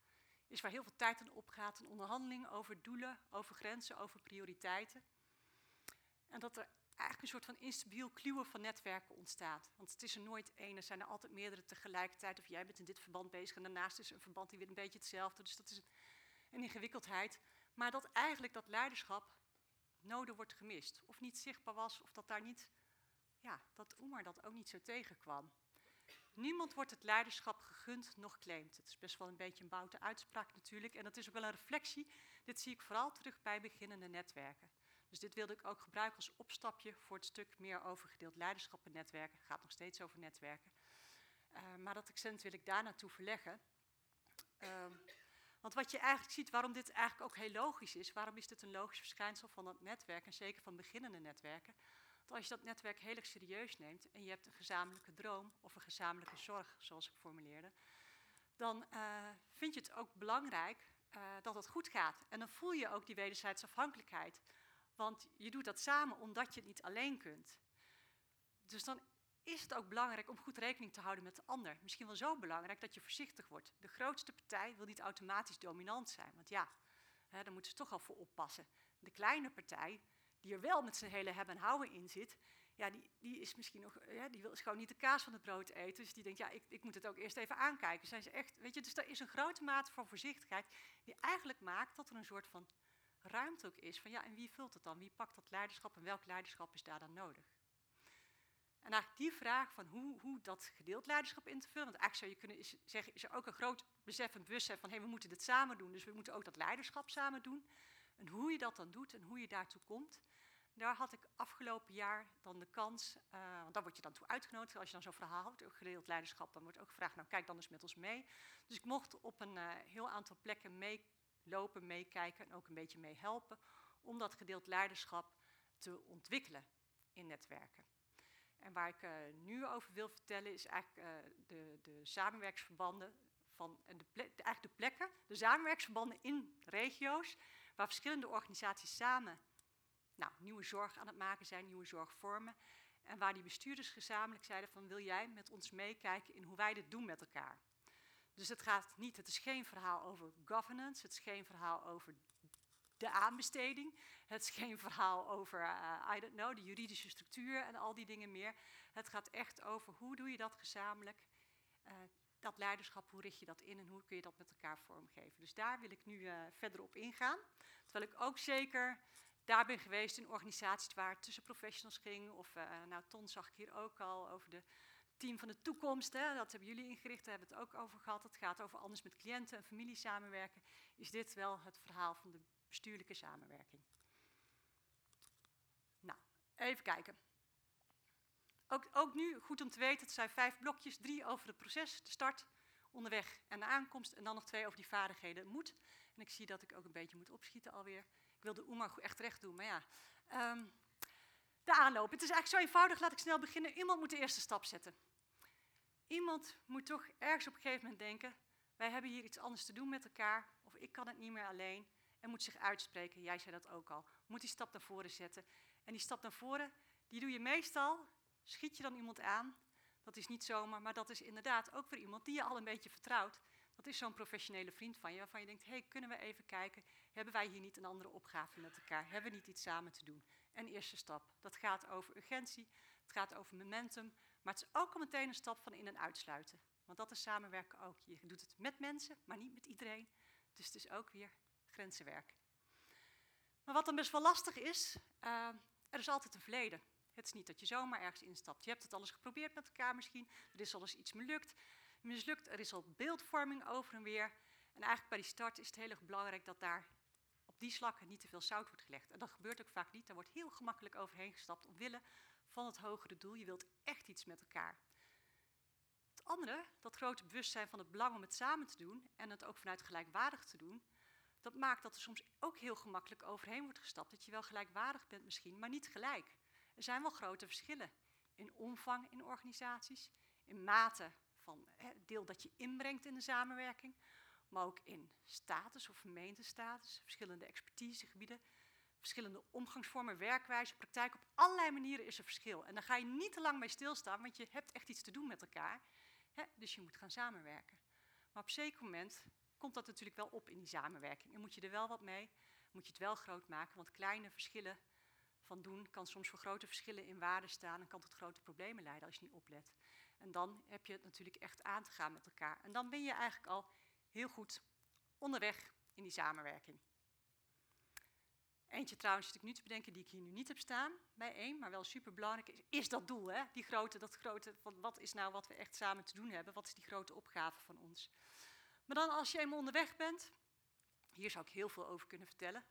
is waar heel veel tijd aan opgaat. Een onderhandeling over doelen, over grenzen, over prioriteiten. En dat er eigenlijk een soort van instabiel kluwen van netwerken ontstaat. Want het is er nooit één, er zijn er altijd meerdere tegelijkertijd. Of jij bent in dit verband bezig en daarnaast is er een verband die weer een beetje hetzelfde. Dus dat is een ingewikkeldheid. Maar dat eigenlijk dat leiderschap nodig wordt gemist. Of niet zichtbaar was, of dat daar niet, ja, dat Oemar dat ook niet zo tegenkwam. Niemand wordt het leiderschap gegund, noch claimt. Het is best wel een beetje een boute uitspraak natuurlijk. En dat is ook wel een reflectie. Dit zie ik vooral terug bij beginnende netwerken. Dus dit wilde ik ook gebruiken als opstapje voor het stuk meer over gedeeld leiderschap en netwerken. Het gaat nog steeds over netwerken. Maar dat accent wil ik daar naartoe verleggen. Want wat je eigenlijk ziet, waarom dit eigenlijk ook heel logisch is, waarom is dit een logisch verschijnsel van dat netwerk, en zeker van beginnende netwerken, dat als je dat netwerk heel erg serieus neemt en je hebt een gezamenlijke droom of een gezamenlijke zorg, zoals ik formuleerde, dan vind je het ook belangrijk dat het goed gaat. En dan voel je ook die wederzijdse afhankelijkheid. Want je doet dat samen omdat je het niet alleen kunt. Dus dan is het ook belangrijk om goed rekening te houden met de ander. Misschien wel zo belangrijk dat je voorzichtig wordt. De grootste partij wil niet automatisch dominant zijn. Want ja, daar moeten ze toch al voor oppassen. De kleine partij, die er wel met zijn hele hebben en houden in zit, ja, die is misschien nog, die wil gewoon niet de kaas van het brood eten. Dus die denkt, ja, ik moet het ook eerst even aankijken. Zijn ze echt, weet je, dus er is een grote mate van voorzichtigheid die eigenlijk maakt dat er een soort van ruimte ook is van, ja, en wie vult het dan? Wie pakt dat leiderschap en welk leiderschap is daar dan nodig? En eigenlijk die vraag van hoe dat gedeeld leiderschap in te vullen, want eigenlijk zou je kunnen zeggen, is er ook een groot besef en bewustzijn van, we moeten dit samen doen, dus we moeten ook dat leiderschap samen doen. En hoe je dat dan doet en hoe je daartoe komt, daar had ik afgelopen jaar dan de kans, want daar word je dan toe uitgenodigd. Als je dan zo'n verhaal houdt over gedeeld leiderschap, dan wordt ook gevraagd, nou kijk dan eens met ons mee. Dus ik mocht op een heel aantal plekken meelopen, meekijken en ook een beetje meehelpen om dat gedeeld leiderschap te ontwikkelen in netwerken. En waar ik nu over wil vertellen is eigenlijk de samenwerksverbanden van eigenlijk de plekken, de samenwerksverbanden in regio's, waar verschillende organisaties samen nieuwe zorg aan het maken zijn, nieuwe zorgvormen. En waar die bestuurders gezamenlijk zeiden van, wil jij met ons meekijken in hoe wij dit doen met elkaar? Dus het is geen verhaal over governance, het is geen verhaal over de aanbesteding, het is geen verhaal over, de juridische structuur en al die dingen meer. Het gaat echt over hoe doe je dat gezamenlijk, dat leiderschap, hoe richt je dat in en hoe kun je dat met elkaar vormgeven. Dus daar wil ik nu verder op ingaan. Terwijl ik ook zeker daar ben geweest in organisaties waar het tussen professionals ging. Of Ton zag ik hier ook al over de team van de toekomst. Hè, dat hebben jullie ingericht, daar hebben we het ook over gehad. Het gaat over anders met cliënten en familie samenwerken. Is dit wel het verhaal van de bestuurlijke samenwerking? Nou, even kijken. Ook nu goed om te weten, het zijn 5 blokjes. 3 over het proces, de start, onderweg en de aankomst. En dan nog 2 over die vaardigheden, moet. En ik zie dat ik ook een beetje moet opschieten alweer. Ik wilde Oemar echt recht doen, maar ja. De aanloop. Het is eigenlijk zo eenvoudig, laat ik snel beginnen. Iemand moet de eerste stap zetten. Iemand moet toch ergens op een gegeven moment denken, wij hebben hier iets anders te doen met elkaar, of ik kan het niet meer alleen, en moet zich uitspreken. Jij zei dat ook al. Moet die stap naar voren zetten. En die stap naar voren, die doe je meestal, schiet je dan iemand aan. Dat is niet zomaar, maar dat is inderdaad ook weer iemand die je al een beetje vertrouwt. Dat is zo'n professionele vriend van je, waarvan je denkt, hey, kunnen we even kijken, hebben wij hier niet een andere opgave met elkaar? Hebben we niet iets samen te doen? En eerste stap, dat gaat over urgentie, het gaat over momentum, maar het is ook al meteen een stap van in- en uitsluiten. Want dat is samenwerken ook. Je doet het met mensen, maar niet met iedereen. Dus het is ook weer grenzenwerk. Maar wat dan best wel lastig is, er is altijd een verleden. Het is niet dat je zomaar ergens instapt. Je hebt het al eens geprobeerd met elkaar misschien, er is al eens iets mislukt, er is al beeldvorming over en weer. En eigenlijk bij die start is het heel erg belangrijk dat daar op die slakken niet te veel zout wordt gelegd. En dat gebeurt ook vaak niet, daar wordt heel gemakkelijk overheen gestapt omwille van het hogere doel. Je wilt echt iets met elkaar. Het andere, dat grote bewustzijn van het belang om het samen te doen en het ook vanuit gelijkwaardig te doen, dat maakt dat er soms ook heel gemakkelijk overheen wordt gestapt. Dat je wel gelijkwaardig bent misschien, maar niet gelijk. Er zijn wel grote verschillen in omvang in organisaties, in mate van het deel dat je inbrengt in de samenwerking, maar ook in status of vermeende status, verschillende expertisegebieden, verschillende omgangsvormen, werkwijze, praktijk. Op allerlei manieren is er verschil. En daar ga je niet te lang bij stilstaan, want je hebt echt iets te doen met elkaar. Dus je moet gaan samenwerken. Maar op een zeker moment komt dat natuurlijk wel op in die samenwerking. En moet je er wel wat mee, moet je het wel groot maken, want kleine verschillen van doen kan soms voor grote verschillen in waarde staan en kan tot grote problemen leiden als je niet oplet. En dan heb je het natuurlijk echt aan te gaan met elkaar. En dan ben je eigenlijk al heel goed onderweg in die samenwerking. Eentje trouwens zit ik nu te bedenken die ik hier nu niet heb staan bij één, maar wel superbelangrijk is dat doel. Hè? Dat grote, van wat is nou wat we echt samen te doen hebben? Wat is die grote opgave van ons? Maar dan als je eenmaal onderweg bent, hier zou ik heel veel over kunnen vertellen.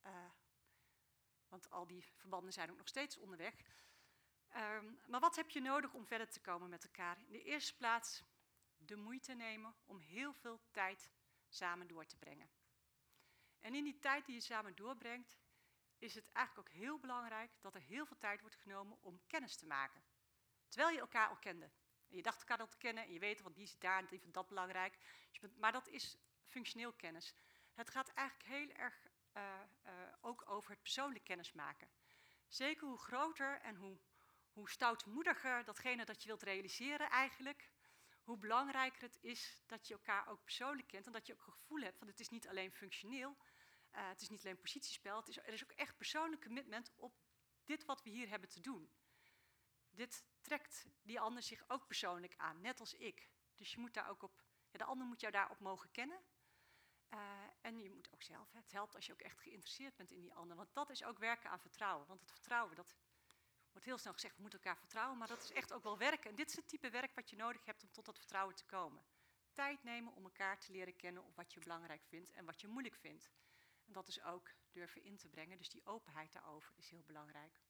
Want al die verbanden zijn ook nog steeds onderweg. Maar wat heb je nodig om verder te komen met elkaar? In de eerste plaats de moeite nemen om heel veel tijd samen door te brengen. En in die tijd die je samen doorbrengt, is het eigenlijk ook heel belangrijk dat er heel veel tijd wordt genomen om kennis te maken. Terwijl je elkaar al kende. En je dacht elkaar al te kennen en je weet van die is daar en die vindt dat belangrijk. Maar dat is functioneel kennis. Het gaat eigenlijk heel erg ook over het persoonlijk kennismaken. Zeker hoe groter en hoe stoutmoediger datgene dat je wilt realiseren eigenlijk, hoe belangrijker het is dat je elkaar ook persoonlijk kent en dat je ook een gevoel hebt van het is niet alleen functioneel, het is niet alleen positiespel, er is ook echt persoonlijk commitment op dit wat we hier hebben te doen. Dit trekt die ander zich ook persoonlijk aan, net als ik. Dus je moet daar ook op, de ander moet jou daarop mogen kennen. En je moet ook zelf, het helpt als je ook echt geïnteresseerd bent in die ander. Want dat is ook werken aan vertrouwen. Want het vertrouwen, dat wordt heel snel gezegd, we moeten elkaar vertrouwen. Maar dat is echt ook wel werken. En dit is het type werk wat je nodig hebt om tot dat vertrouwen te komen. Tijd nemen om elkaar te leren kennen op wat je belangrijk vindt en wat je moeilijk vindt. En dat is ook durven in te brengen. Dus die openheid daarover is heel belangrijk.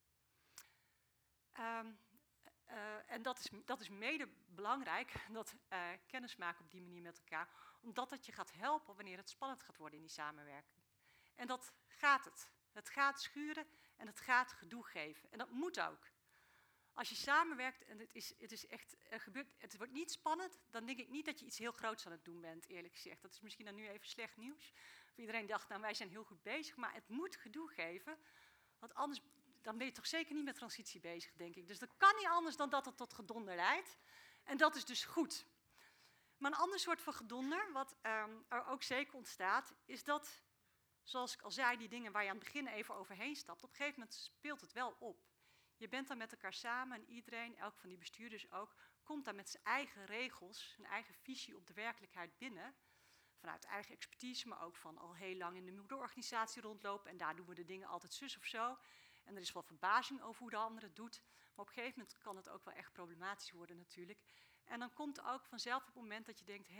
En dat is mede belangrijk, dat kennismaken op die manier met elkaar, omdat het je gaat helpen wanneer het spannend gaat worden in die samenwerking. En dat gaat het. Het gaat schuren en het gaat gedoe geven. En dat moet ook. Als je samenwerkt en het is echt gebeurt, het wordt niet spannend, dan denk ik niet dat je iets heel groots aan het doen bent, eerlijk gezegd. Dat is misschien dan nu even slecht nieuws. Of iedereen dacht, nou wij zijn heel goed bezig, maar het moet gedoe geven, want anders dan ben je toch zeker niet met transitie bezig, denk ik. Dus dat kan niet anders dan dat het tot gedonder leidt. En dat is dus goed. Maar een ander soort van gedonder, wat er ook zeker ontstaat, is dat, zoals ik al zei, die dingen waar je aan het begin even overheen stapt, op een gegeven moment speelt het wel op. Je bent dan met elkaar samen en iedereen, elk van die bestuurders ook, komt daar met zijn eigen regels, zijn eigen visie op de werkelijkheid binnen. Vanuit eigen expertise, maar ook van al heel lang in de moederorganisatie rondlopen en daar doen we de dingen altijd zus of zo. En er is wel verbazing over hoe de ander het doet. Maar op een gegeven moment kan het ook wel echt problematisch worden natuurlijk. En dan komt er ook vanzelf het moment dat je denkt,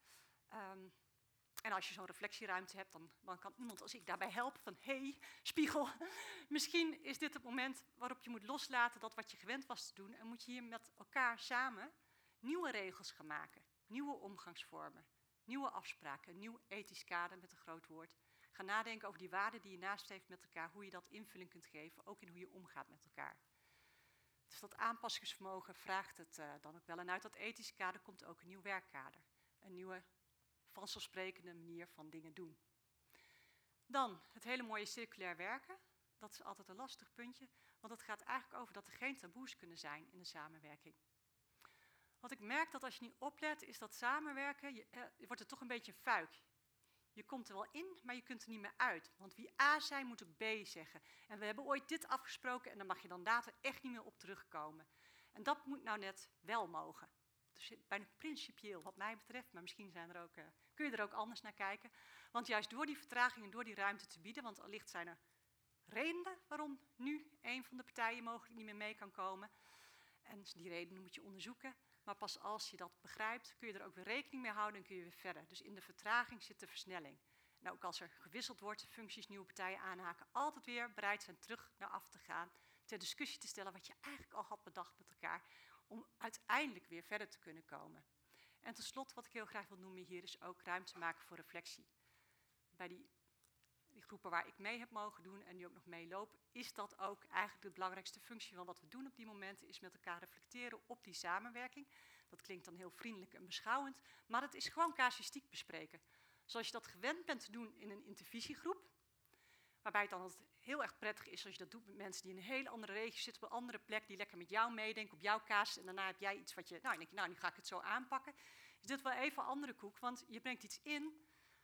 en als je zo'n reflectieruimte hebt, dan kan iemand als ik daarbij helpen van, spiegel, misschien is dit het moment waarop je moet loslaten dat wat je gewend was te doen. En moet je hier met elkaar samen nieuwe regels gaan maken. Nieuwe omgangsvormen, nieuwe afspraken, een nieuw ethisch kader met een groot woord. Ga nadenken over die waarden die je nastreeft met elkaar, hoe je dat invulling kunt geven, ook in hoe je omgaat met elkaar. Dus dat aanpassingsvermogen vraagt het dan ook wel. En uit dat ethisch kader komt ook een nieuw werkkader. Een nieuwe, vanzelfsprekende manier van dingen doen. Dan het hele mooie circulair werken. Dat is altijd een lastig puntje, want het gaat eigenlijk over dat er geen taboes kunnen zijn in de samenwerking. Wat ik merk dat als je niet oplet, is dat samenwerken, je wordt er toch een beetje een fuik. Je komt er wel in, maar je kunt er niet meer uit. Want wie A zei, moet ook B zeggen. En we hebben ooit dit afgesproken en daar mag je dan later echt niet meer op terugkomen. En dat moet nou net wel mogen. Dus bijna principieel wat mij betreft, maar misschien kun je er ook anders naar kijken. Want juist door die vertraging en door die ruimte te bieden, want allicht zijn er redenen waarom nu een van de partijen mogelijk niet meer mee kan komen. En die redenen moet je onderzoeken. Maar pas als je dat begrijpt, kun je er ook weer rekening mee houden en kun je weer verder. Dus in de vertraging zit de versnelling. En ook als er gewisseld wordt, functies, nieuwe partijen aanhaken, altijd weer bereid zijn terug naar af te gaan, ter discussie te stellen wat je eigenlijk al had bedacht met elkaar, om uiteindelijk weer verder te kunnen komen. En tenslotte, wat ik heel graag wil noemen hier, is ook ruimte maken voor reflectie. Bij die groepen waar ik mee heb mogen doen en die ook nog meelopen, is dat ook eigenlijk de belangrijkste functie van wat we doen op die momenten, is met elkaar reflecteren op die samenwerking. Dat klinkt dan heel vriendelijk en beschouwend, maar het is gewoon casuïstiek bespreken. Zoals je dat gewend bent te doen in een intervisiegroep, waarbij het dan altijd heel erg prettig is als je dat doet met mensen die in een hele andere regio zitten, op een andere plek, die lekker met jou meedenken, op jouw casus, en daarna heb jij iets wat je, nou, denk je, nou, nu ga ik het zo aanpakken. Is dit wel even een andere koek, want je brengt iets in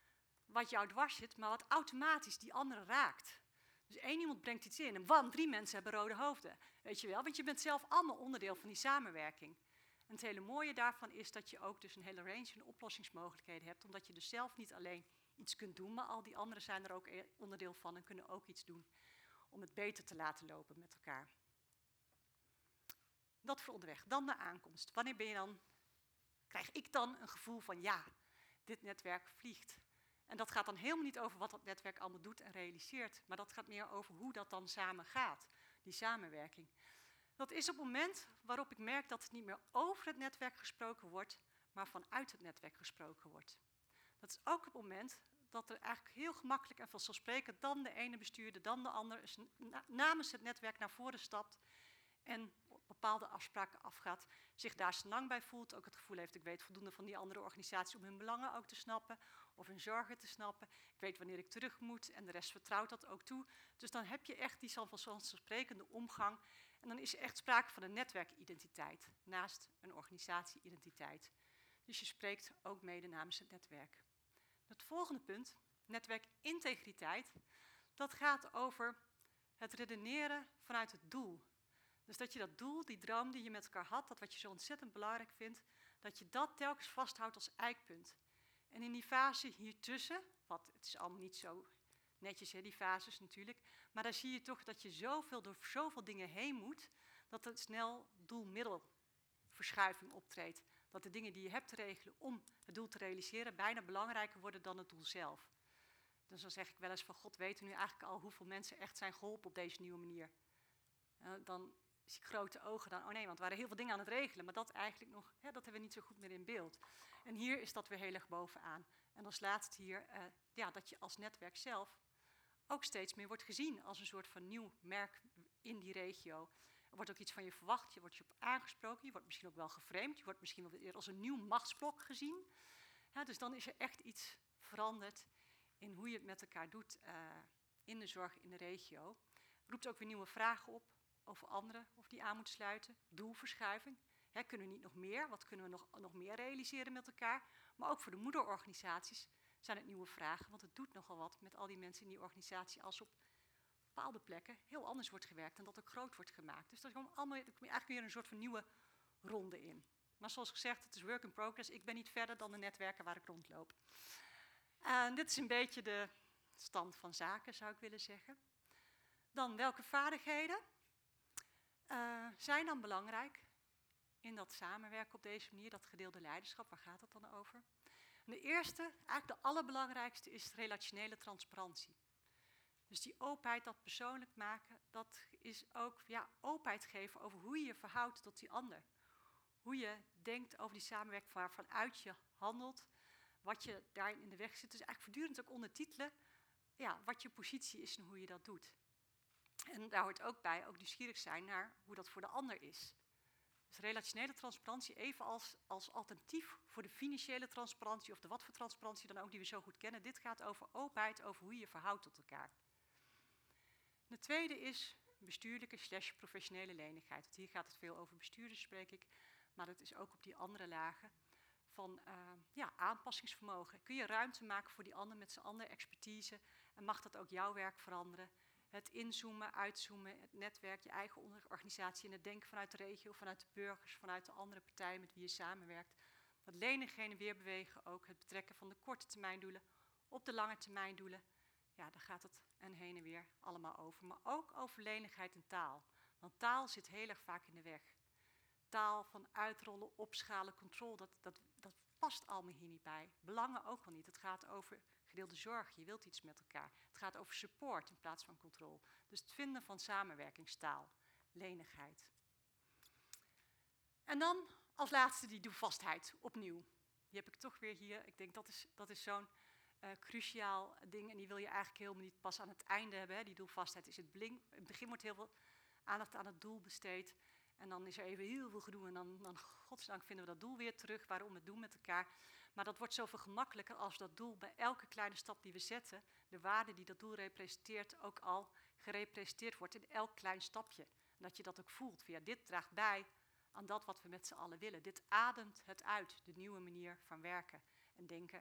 wat jou dwars zit, maar wat automatisch die andere raakt. Dus één iemand brengt iets in en bam, 3 mensen hebben rode hoofden. Weet je wel, want je bent zelf allemaal onderdeel van die samenwerking. En het hele mooie daarvan is dat je ook dus een hele range van oplossingsmogelijkheden hebt, omdat je dus zelf niet alleen iets kunt doen, maar al die anderen zijn er ook onderdeel van en kunnen ook iets doen om het beter te laten lopen met elkaar. Dat voor onderweg. Dan de aankomst. Wanneer krijg ik dan een gevoel van ja, dit netwerk vliegt. En dat gaat dan helemaal niet over wat dat netwerk allemaal doet en realiseert, maar dat gaat meer over hoe dat dan samen gaat, die samenwerking. Dat is op het moment waarop ik merk dat het niet meer over het netwerk gesproken wordt, maar vanuit het netwerk gesproken wordt. Dat is ook het moment dat er eigenlijk heel gemakkelijk en vanzelfsprekend dan de ene bestuurder, dan de ander namens het netwerk naar voren stapt en bepaalde afspraken afgaat, zich daar lang bij voelt, ook het gevoel heeft, ik weet voldoende van die andere organisaties om hun belangen ook te snappen of hun zorgen te snappen. Ik weet wanneer ik terug moet en de rest vertrouwt dat ook toe. Dus dan heb je echt die vanzelfsprekende omgang en dan is er echt sprake van een netwerkidentiteit naast een organisatieidentiteit. Dus je spreekt ook mede namens het netwerk. Het volgende punt, netwerkintegriteit, dat gaat over het redeneren vanuit het doel. Dus dat je dat doel, die droom die je met elkaar had, dat wat je zo ontzettend belangrijk vindt, dat je dat telkens vasthoudt als eikpunt. En in die fase hiertussen, het is allemaal niet zo netjes, hè, die fases natuurlijk, maar daar zie je toch dat je door zoveel dingen heen moet, dat er snel doel-middelverschuiving optreedt. Dat de dingen die je hebt te regelen om het doel te realiseren bijna belangrijker worden dan het doel zelf. Dus dan zeg ik wel eens van God, weten nu eigenlijk al hoeveel mensen echt zijn geholpen op deze nieuwe manier. Dan zie ik grote ogen dan, oh nee, want er waren heel veel dingen aan het regelen, maar dat eigenlijk nog, dat hebben we niet zo goed meer in beeld. En hier is dat weer heel erg bovenaan. En als laatste hier, dat je als netwerk zelf ook steeds meer wordt gezien als een soort van nieuw merk in die regio. Er wordt ook iets van je verwacht, je wordt je op aangesproken, je wordt misschien ook wel geframed, je wordt misschien wel weer als een nieuw machtsblok gezien. Dus dan is er echt iets veranderd in hoe je het met elkaar doet in de zorg in de regio. Roept ook weer nieuwe vragen op over anderen, of die aan moeten sluiten. Doelverschuiving. Kunnen we niet nog meer? Wat kunnen we nog meer realiseren met elkaar? Maar ook voor de moederorganisaties zijn het nieuwe vragen, want het doet nogal wat met al die mensen in die organisatie als op bepaalde plekken heel anders wordt gewerkt en dat ook groot wordt gemaakt. Dus daar kom je eigenlijk weer een soort van nieuwe ronde in. Maar zoals gezegd, het is work in progress. Ik ben niet verder dan de netwerken waar ik rondloop. Dit is een beetje de stand van zaken, zou ik willen zeggen. Dan, welke vaardigheden zijn dan belangrijk in dat samenwerken op deze manier, dat gedeelde leiderschap, waar gaat het dan over? En de eerste, eigenlijk de allerbelangrijkste, is relationele transparantie. Dus die openheid, dat persoonlijk maken, dat is ook openheid geven over hoe je je verhoudt tot die ander. Hoe je denkt over die samenwerking waarvanuit je handelt, wat je daarin in de weg zit. Dus eigenlijk voortdurend ook ondertitelen wat je positie is en hoe je dat doet. En daar hoort ook bij ook nieuwsgierig zijn naar hoe dat voor de ander is. Dus relationele transparantie even als alternatief voor de financiële transparantie of de wat voor transparantie dan ook die we zo goed kennen. Dit gaat over openheid, over hoe je je verhoudt tot elkaar. De tweede is bestuurlijke / professionele lenigheid. Want hier gaat het veel over bestuurders, spreek ik. Maar dat is ook op die andere lagen van aanpassingsvermogen. Kun je ruimte maken voor die ander met zijn andere expertise en mag dat ook jouw werk veranderen? Het inzoomen, uitzoomen, het netwerk, je eigen organisatie en het denken vanuit de regio, vanuit de burgers, vanuit de andere partijen met wie je samenwerkt. Dat lenig heen en weer bewegen ook, het betrekken van de korte termijndoelen op de lange termijndoelen. Ja, daar gaat het en heen en weer allemaal over. Maar ook over lenigheid in taal. Want taal zit heel erg vaak in de weg. Taal van uitrollen, opschalen, controle, dat past allemaal hier niet bij. Belangen ook al niet. Het gaat over gedeelde zorg, je wilt iets met elkaar. Het gaat over support in plaats van controle. Dus het vinden van samenwerkingstaal, lenigheid. En dan als laatste die doelvastheid, opnieuw. Die heb ik toch weer hier. Ik denk dat is zo'n cruciaal ding en die wil je eigenlijk helemaal niet pas aan het einde hebben. Hè. Die doelvastheid is in het begin wordt heel veel aandacht aan het doel besteed. En dan is er even heel veel gedoe en dan godzijdank vinden we dat doel weer terug, waarom het doen met elkaar. Maar dat wordt zoveel gemakkelijker als dat doel bij elke kleine stap die we zetten, de waarde die dat doel representeert, ook al gerepresenteerd wordt in elk klein stapje. En dat je dat ook voelt. Dit draagt bij aan dat wat we met z'n allen willen. Dit ademt het uit, de nieuwe manier van werken en denken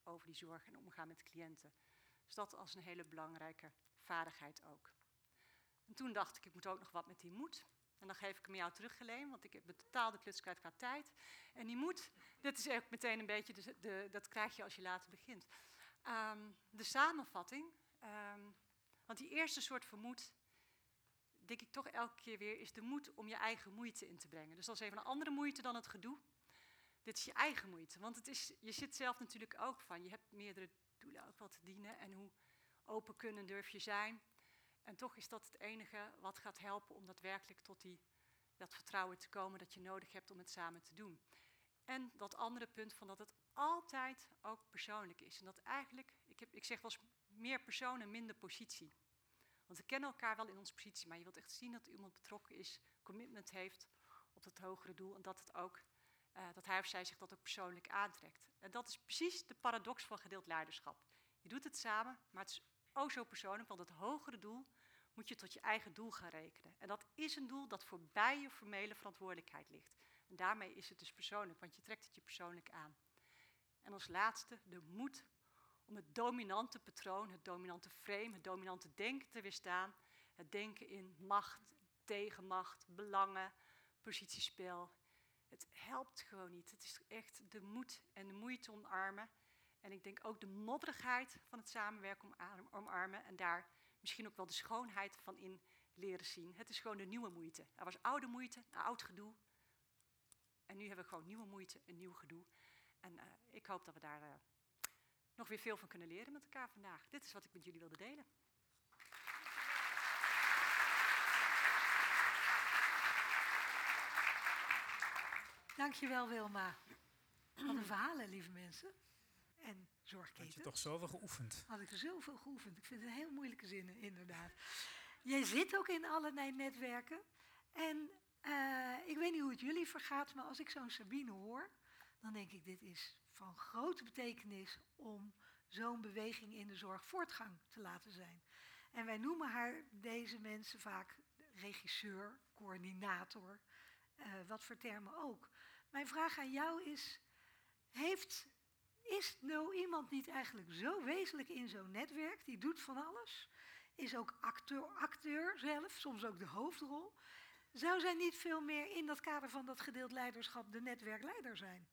over die zorg en omgaan met cliënten. Dus dat als een hele belangrijke vaardigheid ook. En toen dacht ik moet ook nog wat met die moed. En dan geef ik hem jou terug, Helene, want ik heb totaal de kluts kwijt qua tijd. En die moed, dit is ook meteen een beetje, dat krijg je als je later begint. De samenvatting, want die eerste soort van moed, denk ik toch elke keer weer, is de moed om je eigen moeite in te brengen. Dus dat is even een andere moeite dan het gedoe. Dit is je eigen moeite, want je zit zelf natuurlijk ook van, je hebt meerdere doelen ook wel te dienen en hoe open kunnen durf je zijn. En toch is dat het enige wat gaat helpen om daadwerkelijk tot dat vertrouwen te komen dat je nodig hebt om het samen te doen. En dat andere punt van dat het altijd ook persoonlijk is. En dat eigenlijk, ik zeg wel eens meer persoon en minder positie. Want we kennen elkaar wel in onze positie, maar je wilt echt zien dat iemand betrokken is, commitment heeft op het hogere doel. En dat het ook, dat hij of zij zich dat ook persoonlijk aantrekt. En dat is precies de paradox van gedeeld leiderschap. Je doet het samen, maar het is ook zo persoonlijk, want het hogere doel moet je tot je eigen doel gaan rekenen. En dat is een doel dat voorbij je formele verantwoordelijkheid ligt. En daarmee is het dus persoonlijk, want je trekt het je persoonlijk aan. En als laatste de moed om het dominante patroon, het dominante frame, het dominante denken te weerstaan. Het denken in macht, tegenmacht, belangen, positiespel. Het helpt gewoon niet. Het is echt de moed en de moeite omarmen. En ik denk ook de modderigheid van het samenwerken omarmen. En daar misschien ook wel de schoonheid van in leren zien. Het is gewoon de nieuwe moeite. Er was oude moeite, een oud gedoe. En nu hebben we gewoon nieuwe moeite, een nieuw gedoe. En ik hoop dat we daar nog weer veel van kunnen leren met elkaar vandaag. Dit is wat ik met jullie wilde delen. Dankjewel, Wilma. Wat een verhalen, lieve mensen. En zorgketen. Had je toch zoveel geoefend? Had ik er zoveel geoefend. Ik vind het een heel moeilijke zinnen, inderdaad. Jij zit ook in allerlei netwerken. En ik weet niet hoe het jullie vergaat, maar als ik zo'n Sabine hoor, dan denk ik, dit is van grote betekenis om zo'n beweging in de zorg voortgang te laten zijn. En wij noemen haar, deze mensen, vaak regisseur, coördinator, wat voor termen ook. Mijn vraag aan jou is, is nou iemand niet eigenlijk zo wezenlijk in zo'n netwerk, die doet van alles, is ook acteur zelf, soms ook de hoofdrol. Zou zij niet veel meer in dat kader van dat gedeeld leiderschap de netwerkleider zijn?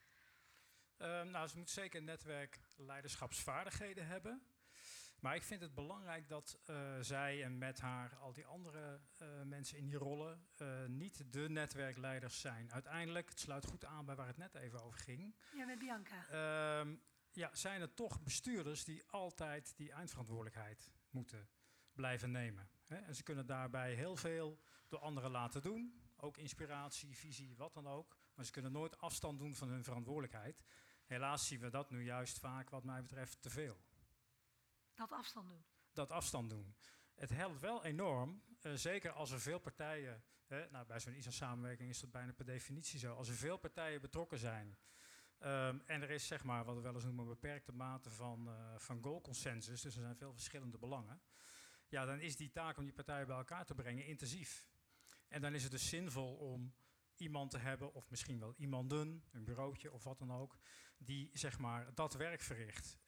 Ze moet zeker netwerkleiderschapsvaardigheden hebben. Maar ik vind het belangrijk dat zij en met haar al die andere mensen in die rollen niet de netwerkleiders zijn. Uiteindelijk, het sluit goed aan bij waar het net even over ging. Ja, met Bianca. Zijn het toch bestuurders die altijd die eindverantwoordelijkheid moeten blijven nemen. Hè? En ze kunnen daarbij heel veel door anderen laten doen. Ook inspiratie, visie, wat dan ook. Maar ze kunnen nooit afstand doen van hun verantwoordelijkheid. Helaas zien we dat nu juist vaak, wat mij betreft, te veel. Dat afstand doen. Dat afstand doen. Het helpt wel enorm, zeker als er veel partijen, bij zo'n ISA-samenwerking is dat bijna per definitie zo, als er veel partijen betrokken zijn en er is, zeg maar, wat we wel eens noemen, een beperkte mate van goalconsensus, dus er zijn veel verschillende belangen, ja, dan is die taak om die partijen bij elkaar te brengen intensief. En dan is het dus zinvol om iemand te hebben, of misschien wel iemanden, een bureautje of wat dan ook, die, zeg maar, dat werk verricht.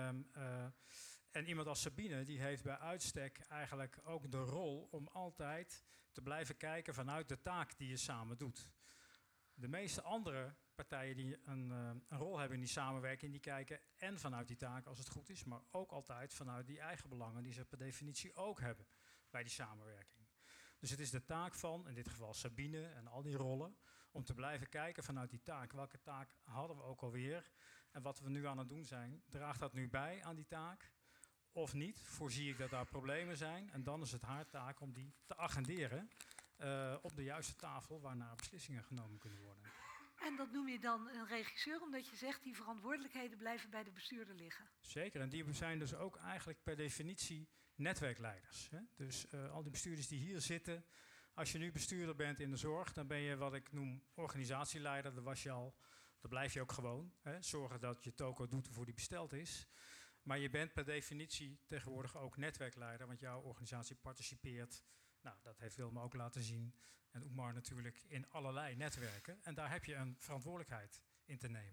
En iemand als Sabine, die heeft bij uitstek eigenlijk ook de rol om altijd te blijven kijken vanuit de taak die je samen doet. De meeste andere partijen die een rol hebben in die samenwerking, die kijken en vanuit die taak als het goed is, maar ook altijd vanuit die eigen belangen die ze per definitie ook hebben bij die samenwerking. Dus het is de taak van, in dit geval Sabine en al die rollen, om te blijven kijken vanuit die taak. Welke taak hadden we ook alweer? En wat we nu aan het doen zijn, draagt dat nu bij aan die taak? Of niet? Voorzie ik dat daar problemen zijn? En dan is het haar taak om die te agenderen op de juiste tafel waarna beslissingen genomen kunnen worden. En dat noem je dan een regisseur, omdat je zegt die verantwoordelijkheden blijven bij de bestuurder liggen. Zeker, en die zijn dus ook eigenlijk per definitie netwerkleiders. Hè? Dus al die bestuurders die hier zitten, als je nu bestuurder bent in de zorg, dan ben je wat ik noem organisatieleider, dat was je al, dat blijf je ook gewoon. Hè? Zorgen dat je toko doet waarvoor die besteld is. Maar je bent per definitie tegenwoordig ook netwerkleider, want jouw organisatie participeert, nou dat heeft Wilma ook laten zien, en Oemar natuurlijk, in allerlei netwerken. En daar heb je een verantwoordelijkheid in te nemen.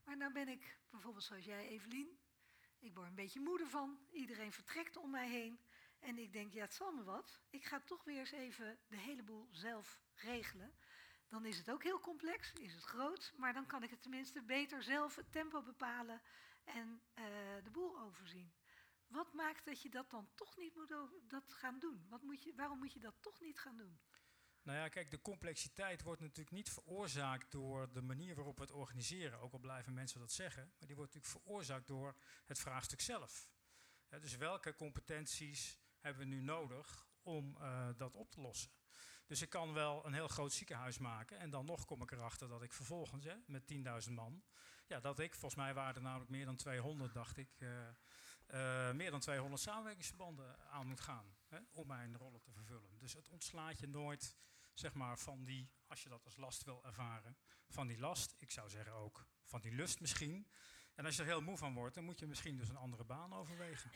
Maar nou ben ik bijvoorbeeld zoals jij, Evelien. Ik word een beetje moe van. Iedereen vertrekt om mij heen. En ik denk, ja, het zal me wat. Ik ga toch weer eens even de hele boel zelf regelen. Dan is het ook heel complex, is het groot. Maar dan kan ik het tenminste beter zelf het tempo bepalen en de boel overzien. Wat maakt dat je dat dan toch niet moet gaan doen? Waarom moet je dat toch niet gaan doen? Nou ja, kijk, de complexiteit wordt natuurlijk niet veroorzaakt door de manier waarop we het organiseren. Ook al blijven mensen dat zeggen. Maar die wordt natuurlijk veroorzaakt door het vraagstuk zelf. Dus welke competenties hebben we nu nodig om dat op te lossen? Dus ik kan wel een heel groot ziekenhuis maken. En dan nog kom ik erachter dat ik vervolgens met 10.000 man. Ja, dat ik, volgens mij waren er namelijk meer dan 200, dacht ik. Meer dan 200 samenwerkingsverbanden aan moet gaan. Om mijn rollen te vervullen. Dus het ontslaat je nooit, zeg maar, van die, als je dat als last wil ervaren, van die last. Ik zou zeggen ook van die lust misschien. En als je er heel moe van wordt, dan moet je misschien dus een andere baan overwegen.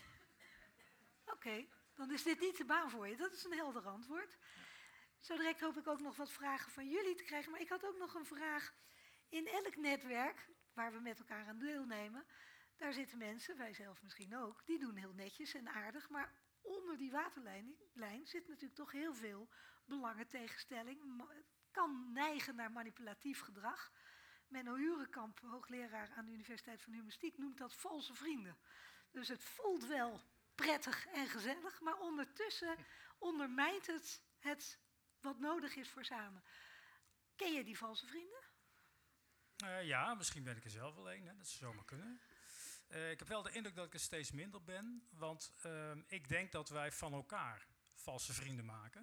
Oké, dan is dit niet de baan voor je. Dat is een helder antwoord. Zo direct hoop ik ook nog wat vragen van jullie te krijgen. Maar ik had ook nog een vraag. In elk netwerk waar we met elkaar aan deelnemen, daar zitten mensen, wij zelf misschien ook, die doen heel netjes en aardig. Maar onder die waterlijn zit natuurlijk toch heel veel belangentegenstelling. Het kan neigen naar manipulatief gedrag. Menno Hurenkamp, hoogleraar aan de Universiteit van Humanistiek, noemt dat valse vrienden. Dus het voelt wel prettig en gezellig, maar ondertussen ondermijnt het wat nodig is voor samen. Ken je die valse vrienden? Ja, misschien ben ik er zelf wel een, dat zou zomaar kunnen. Ik heb wel de indruk dat ik er steeds minder ben, want ik denk dat wij van elkaar valse vrienden maken.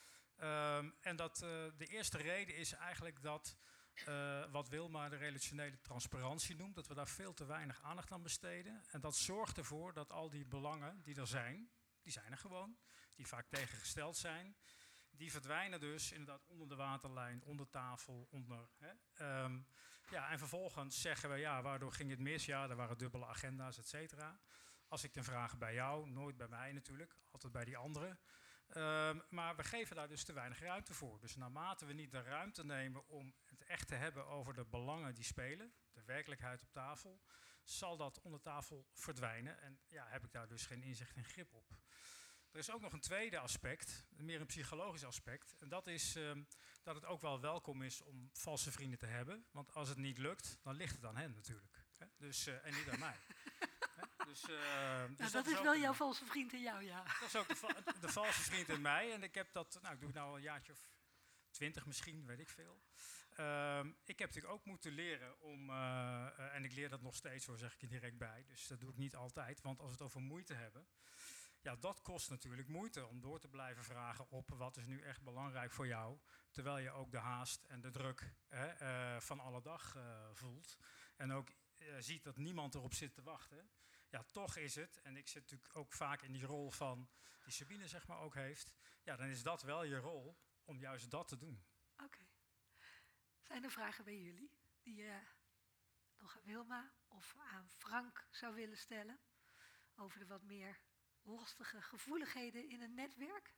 En dat de eerste reden is eigenlijk dat, wat Wilma de relationele transparantie noemt, dat we daar veel te weinig aandacht aan besteden. En dat zorgt ervoor dat al die belangen die er zijn, die zijn er gewoon, die vaak tegengesteld zijn, die verdwijnen dus inderdaad onder de waterlijn, onder tafel, onder. En vervolgens zeggen we, ja, waardoor ging het mis? Ja, er waren dubbele agenda's, et cetera. Als ik dan vraag bij jou, nooit bij mij natuurlijk, altijd bij die anderen. Maar we geven daar dus te weinig ruimte voor. Dus naarmate we niet de ruimte nemen om het echt te hebben over de belangen die spelen, de werkelijkheid op tafel, zal dat onder tafel verdwijnen. En ja, heb ik daar dus geen inzicht en grip op. Er is ook nog een tweede aspect, meer een psychologisch aspect. En dat is dat het ook wel welkom is om valse vrienden te hebben. Want als het niet lukt, dan ligt het aan hen natuurlijk. Dus, en niet aan mij. Dus dat is wel jouw valse vriend in jou, ja. Dat is ook de valse vriend in mij. En ik heb dat, ik doe het nou een jaartje of 20 misschien, weet ik veel. Ik heb natuurlijk ook moeten leren om, en ik leer dat nog steeds, zo zeg ik er direct bij. Dus dat doe ik niet altijd, want als we het over moeite hebben, ja, dat kost natuurlijk moeite om door te blijven vragen op wat is nu echt belangrijk voor jou. Terwijl je ook de haast en de druk van alle dag voelt. En ook ziet dat niemand erop zit te wachten. Ja, toch is het, en ik zit natuurlijk ook vaak in die rol van, die Sabine zeg maar ook heeft. Ja, dan is dat wel je rol om juist dat te doen. Oké. Zijn er vragen bij jullie die je nog aan Wilma of aan Frank zou willen stellen? Over de wat meer lastige gevoeligheden in een netwerk?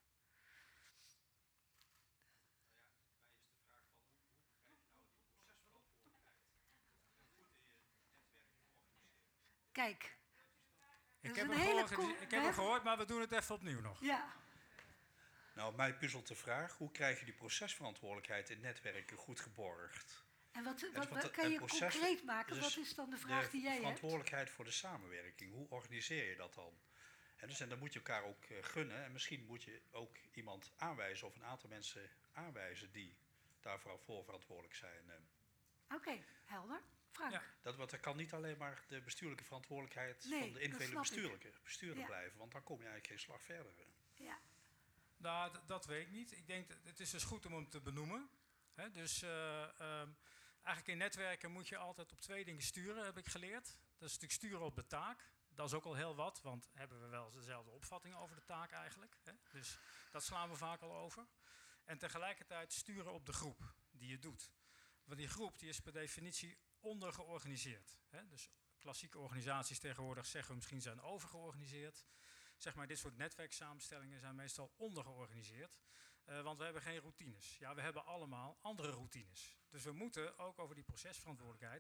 Kijk. Ik heb hem gehoord, maar we doen het even opnieuw nog. Ja. Nou, mij puzzelt de vraag, hoe krijg je die procesverantwoordelijkheid in netwerken goed geborgd? En wat kan je concreet maken? Dus wat is dan de vraag die jij hebt? De verantwoordelijkheid voor de samenwerking, hoe organiseer je dat dan? En dan moet je elkaar ook gunnen en misschien moet je ook iemand aanwijzen of een aantal mensen aanwijzen die daarvoor verantwoordelijk zijn. Oké, helder. Frank? Ja. Dat kan niet alleen maar de bestuurlijke verantwoordelijkheid van de individuele bestuurder blijven, want dan kom je eigenlijk geen slag verder. Ja. Nou, dat weet ik niet. Ik denk dat het is dus goed om hem te benoemen. Dus eigenlijk in netwerken moet je altijd op 2 dingen sturen, heb ik geleerd. Dat is natuurlijk sturen op de taak. Dat is ook al heel wat, want hebben we wel dezelfde opvatting over de taak eigenlijk. Dus dat slaan we vaak al over. En tegelijkertijd sturen op de groep die je doet. Want die groep die is per definitie ondergeorganiseerd. Dus klassieke organisaties tegenwoordig zeggen we misschien zijn overgeorganiseerd. Zeg maar, dit soort netwerksamenstellingen zijn meestal ondergeorganiseerd. Want we hebben geen routines. Ja, we hebben allemaal andere routines. Dus we moeten ook over die procesverantwoordelijkheid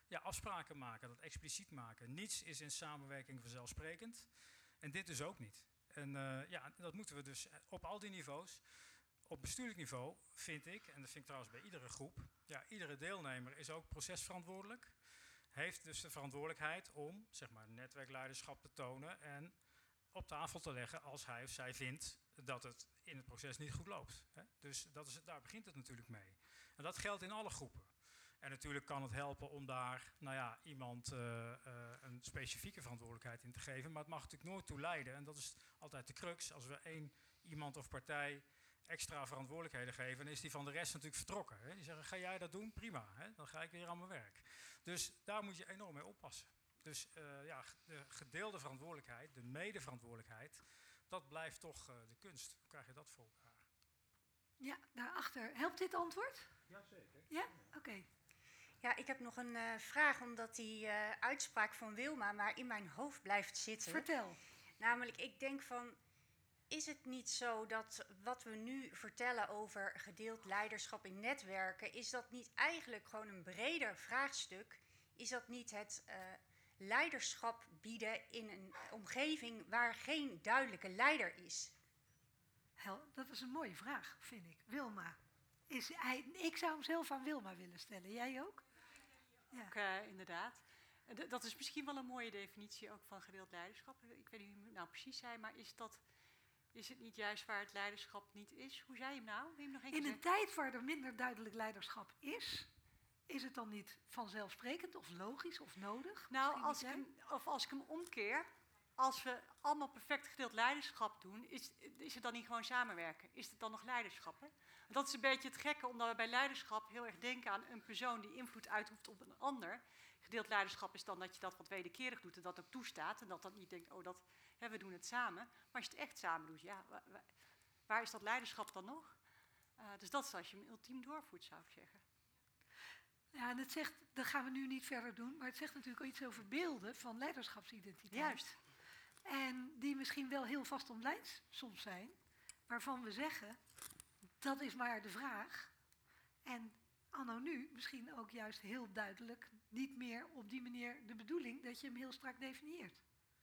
afspraken maken, dat expliciet maken. Niets is in samenwerking vanzelfsprekend. En dit dus ook niet. En dat moeten we dus op al die niveaus. Op bestuurlijk niveau vind ik, en dat vind ik trouwens bij iedere groep, iedere deelnemer is ook procesverantwoordelijk. Heeft dus de verantwoordelijkheid om, zeg maar, netwerkleiderschap te tonen en op tafel te leggen als hij of zij vindt dat het in het proces niet goed loopt. Hè? Dus daar begint het natuurlijk mee. En dat geldt in alle groepen. En natuurlijk kan het helpen om daar iemand een specifieke verantwoordelijkheid in te geven. Maar het mag natuurlijk nooit toe leiden. En dat is altijd de crux. Als we iemand of partij extra verantwoordelijkheden geven, dan is die van de rest natuurlijk vertrokken. Hè? Die zeggen, ga jij dat doen? Prima. Hè? Dan ga ik weer aan mijn werk. Dus daar moet je enorm mee oppassen. Dus de gedeelde verantwoordelijkheid, de medeverantwoordelijkheid, dat blijft toch de kunst. Hoe krijg je dat voor elkaar? Ja, daarachter. Helpt dit antwoord? Ja, zeker. Ja? Oké. Ja, ik heb nog een vraag, omdat die uitspraak van Wilma maar in mijn hoofd blijft zitten. Vertel. Namelijk, ik denk van, is het niet zo dat wat we nu vertellen over gedeeld leiderschap in netwerken, is dat niet eigenlijk gewoon een breder vraagstuk? Is dat niet het leiderschap bieden in een omgeving waar geen duidelijke leider is? Dat is een mooie vraag, vind ik. Wilma. Ik zou hem zelf aan Wilma willen stellen. Jij ook? Ja. Ook, inderdaad. Dat is misschien wel een mooie definitie ook van gedeeld leiderschap. Ik weet niet hoe je het nou precies zei, maar is het niet juist waar het leiderschap niet is? Hoe zei je hem nou? Wil je hem nog één keer In een zeggen? tijd waar er minder duidelijk leiderschap is het dan niet vanzelfsprekend of logisch of nodig? Nou, Misschien als ik hem omkeer, als we allemaal perfect gedeeld leiderschap doen, is het dan niet gewoon samenwerken? Is het dan nog leiderschap? Hè? Dat is een beetje het gekke, omdat we bij leiderschap heel erg denken aan een persoon die invloed uitoefent op een ander. Gedeeld leiderschap is dan dat je dat wat wederkerig doet en dat ook toestaat. En dat dan niet denkt, we doen het samen. Maar als je het echt samen doet, waar is dat leiderschap dan nog? Dus dat is als je hem ultiem doorvoert, zou ik zeggen. Ja, en het zegt, dat gaan we nu niet verder doen, maar het zegt natuurlijk ook iets over beelden van leiderschapsidentiteit. Juist. En die misschien wel heel vastomlijnd soms zijn, waarvan we zeggen, dat is maar de vraag. En anno nu misschien ook juist heel duidelijk niet meer op die manier de bedoeling dat je hem heel strak definieert.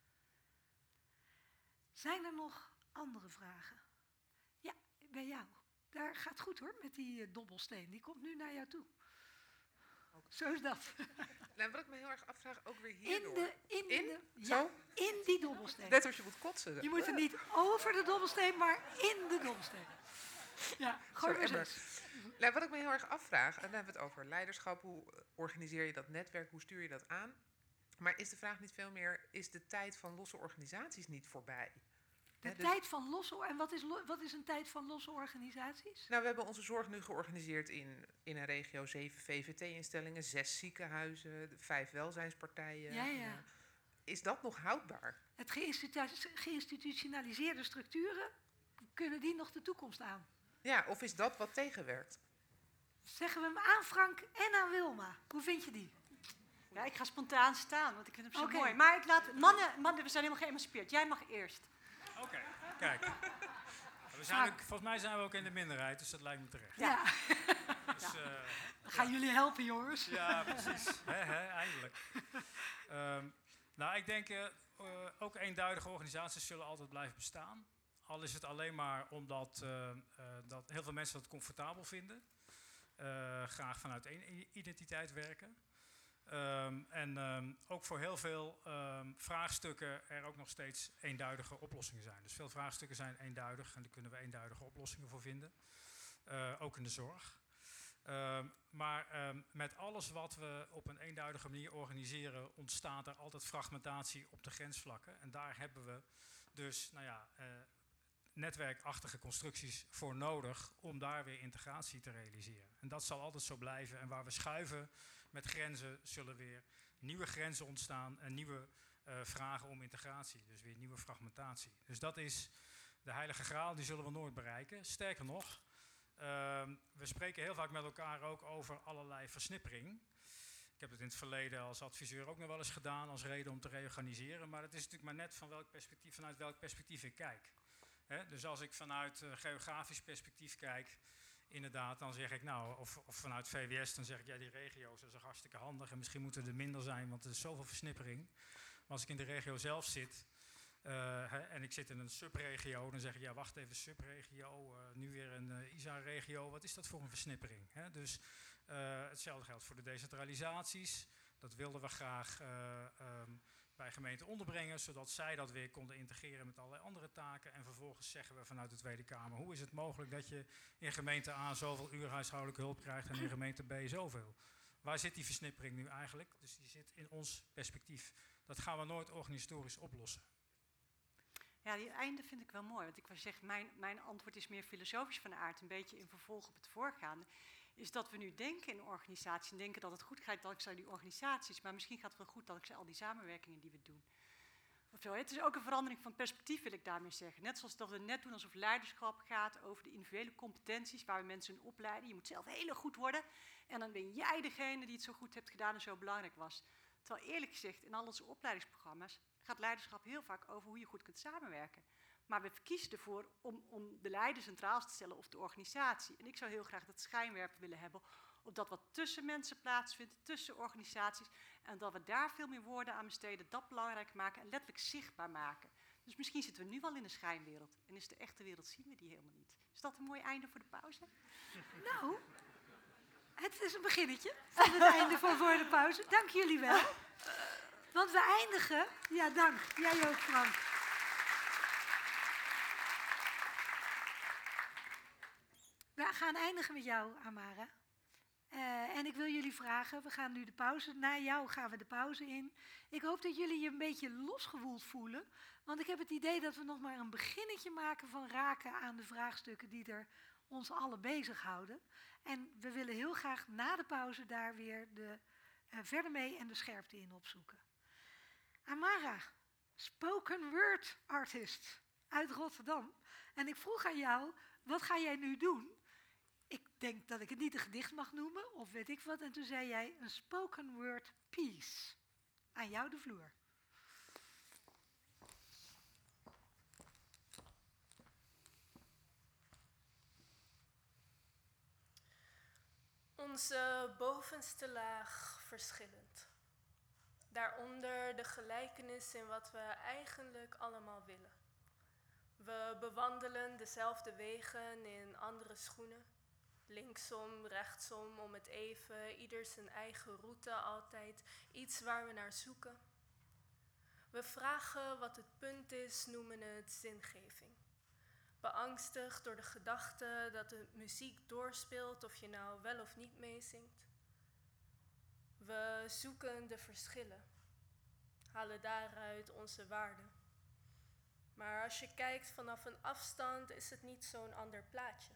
Zijn er nog andere vragen? Ja, bij jou. Daar gaat goed hoor, met die dobbelsteen. Die komt nu naar jou toe. Zo is dat. Nou, wat ik me heel erg afvraag, ook weer hierdoor. In die dobbelsteen. Net als je moet kotsen. Je moet er niet over de dobbelsteen, maar in de dobbelsteen. Ja, gooi maar eens. Nou, wat ik me heel erg afvraag, en dan hebben we het over leiderschap, hoe organiseer je dat netwerk, hoe stuur je dat aan? Maar is de vraag niet veel meer, is de tijd van losse organisaties niet voorbij? Tijd van losse... En wat is een tijd van losse organisaties? Nou, we hebben onze zorg nu georganiseerd in een regio 7 VVT-instellingen, 6 ziekenhuizen, 5 welzijnspartijen. Ja. Is dat nog houdbaar? Het geïnstitutionaliseerde structuren, kunnen die nog de toekomst aan? Ja, of is dat wat tegenwerkt? Zeggen we hem aan Frank en aan Wilma. Hoe vind je die? Ja, ik ga spontaan staan, want ik vind hem zo Oké. mooi. Maar mannen, we zijn helemaal geëmancipeerd. Jij mag eerst. Oké, kijk. Volgens mij zijn we ook in de minderheid, dus dat lijkt me terecht. Ja. Dus, Gaan jullie helpen, jongens? ja, precies. Eindelijk. Nou, ik denk ook eenduidige organisaties zullen altijd blijven bestaan. Al is het alleen maar omdat dat heel veel mensen dat comfortabel vinden. Graag vanuit één identiteit werken. Ook voor heel veel vraagstukken er ook nog steeds eenduidige oplossingen zijn. Dus veel vraagstukken zijn eenduidig en daar kunnen we eenduidige oplossingen voor vinden. Ook in de zorg. Maar met alles wat we op een eenduidige manier organiseren, ontstaat er altijd fragmentatie op de grensvlakken. En daar hebben we dus netwerkachtige constructies voor nodig om daar weer integratie te realiseren. En dat zal altijd zo blijven. En waar we schuiven met grenzen, zullen weer nieuwe grenzen ontstaan en nieuwe vragen om integratie. Dus weer nieuwe fragmentatie. Dus dat is de heilige graal, die zullen we nooit bereiken. Sterker nog, we spreken heel vaak met elkaar ook over allerlei versnippering. Ik heb het in het verleden als adviseur ook nog wel eens gedaan als reden om te reorganiseren. Maar het is natuurlijk maar net vanuit welk perspectief ik kijk. Dus als ik vanuit geografisch perspectief kijk, inderdaad, dan zeg ik nou, of vanuit VWS, dan zeg ik, ja, die regio's, dat is hartstikke handig. En misschien moeten er minder zijn, want er is zoveel versnippering. Maar als ik in de regio zelf zit, en ik zit in een subregio, dan zeg ik, ja, wacht even, subregio, nu weer een ISA-regio. Wat is dat voor een versnippering? Hè? Dus hetzelfde geldt voor de decentralisaties. Dat wilden we graag bij gemeenten onderbrengen, zodat zij dat weer konden integreren met allerlei andere taken. En vervolgens zeggen we vanuit de Tweede Kamer, hoe is het mogelijk dat je in gemeente A zoveel uur huishoudelijke hulp krijgt en in gemeente B zoveel? Waar zit die versnippering nu eigenlijk? Dus die zit in ons perspectief. Dat gaan we nooit organisatorisch oplossen. Ja, die einde vind ik wel mooi. Want ik wil zeggen, mijn antwoord is meer filosofisch van aard, een beetje in vervolg op het voorgaande. Is dat we nu denken in organisaties en denken dat het goed gaat dankzij die organisaties. Maar misschien gaat het wel goed dankzij al die samenwerkingen die we doen. Of zo. Het is ook een verandering van perspectief, wil ik daarmee zeggen. Net zoals dat we net doen alsof leiderschap gaat over de individuele competenties waar we mensen in opleiden. Je moet zelf heel goed worden en dan ben jij degene die het zo goed hebt gedaan en zo belangrijk was. Terwijl eerlijk gezegd, in al onze opleidingsprogramma's gaat leiderschap heel vaak over hoe je goed kunt samenwerken. Maar we kiezen ervoor om de leider centraal te stellen of de organisatie. En ik zou heel graag dat schijnwerper willen hebben op dat wat tussen mensen plaatsvindt, tussen organisaties. En dat we daar veel meer woorden aan besteden, dat belangrijk maken en letterlijk zichtbaar maken. Dus misschien zitten we nu wel in de schijnwereld. En is de echte wereld, zien we die helemaal niet. Is dat een mooi einde voor de pauze? Nou, het is een beginnetje van het einde voor de pauze. Dank jullie wel. Want we eindigen... Ja, dank. Jij ook, Frank. We gaan eindigen met jou, Amara. En ik wil jullie vragen, we gaan nu de pauze, na jou gaan we de pauze in. Ik hoop dat jullie je een beetje losgewoeld voelen. Want ik heb het idee dat we nog maar een beginnetje maken van raken aan de vraagstukken die er ons allen bezighouden. En we willen heel graag na de pauze daar weer verder mee en de scherpte in opzoeken. Amara, spoken word artist uit Rotterdam. En ik vroeg aan jou, wat ga jij nu doen? Ik denk dat ik het niet een gedicht mag noemen, of weet ik wat. En toen zei jij een spoken word piece. Aan jou de vloer. Onze bovenste laag verschillend. Daaronder de gelijkenis in wat we eigenlijk allemaal willen. We bewandelen dezelfde wegen in andere schoenen. Linksom, rechtsom, om het even, ieder zijn eigen route altijd, iets waar we naar zoeken. We vragen wat het punt is, noemen het zingeving. Beangstigd door de gedachte dat de muziek doorspeelt of je nou wel of niet meezingt. We zoeken de verschillen, halen daaruit onze waarde. Maar als je kijkt vanaf een afstand is het niet zo'n ander plaatje.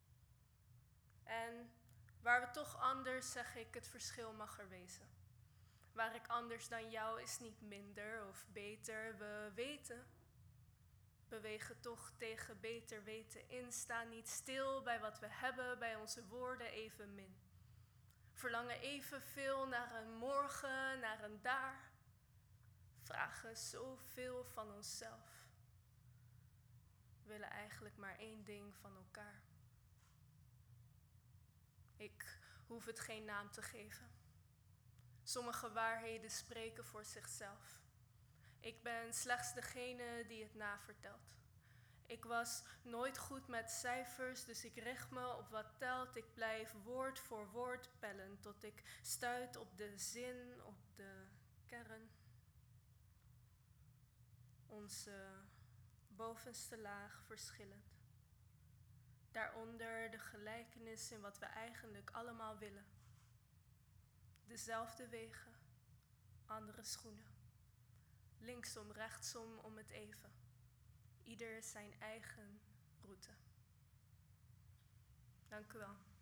En waar we toch anders, zeg ik, het verschil mag er wezen. Waar ik anders dan jou is niet minder of beter. We weten, bewegen toch tegen beter weten in. Staan niet stil bij wat we hebben, bij onze woorden evenmin. Verlangen evenveel naar een morgen, naar een daar. Vragen zoveel van onszelf. Willen eigenlijk maar één ding van elkaar. Ik hoef het geen naam te geven. Sommige waarheden spreken voor zichzelf. Ik ben slechts degene die het navertelt. Ik was nooit goed met cijfers, dus ik richt me op wat telt. Ik blijf woord voor woord pellen, tot ik stuit op de zin, op de kern. Onze bovenste laag verschillend. Daaronder de gelijkenis in wat we eigenlijk allemaal willen. Dezelfde wegen, andere schoenen. Linksom, rechtsom, om het even. Ieder zijn eigen route. Dank u wel.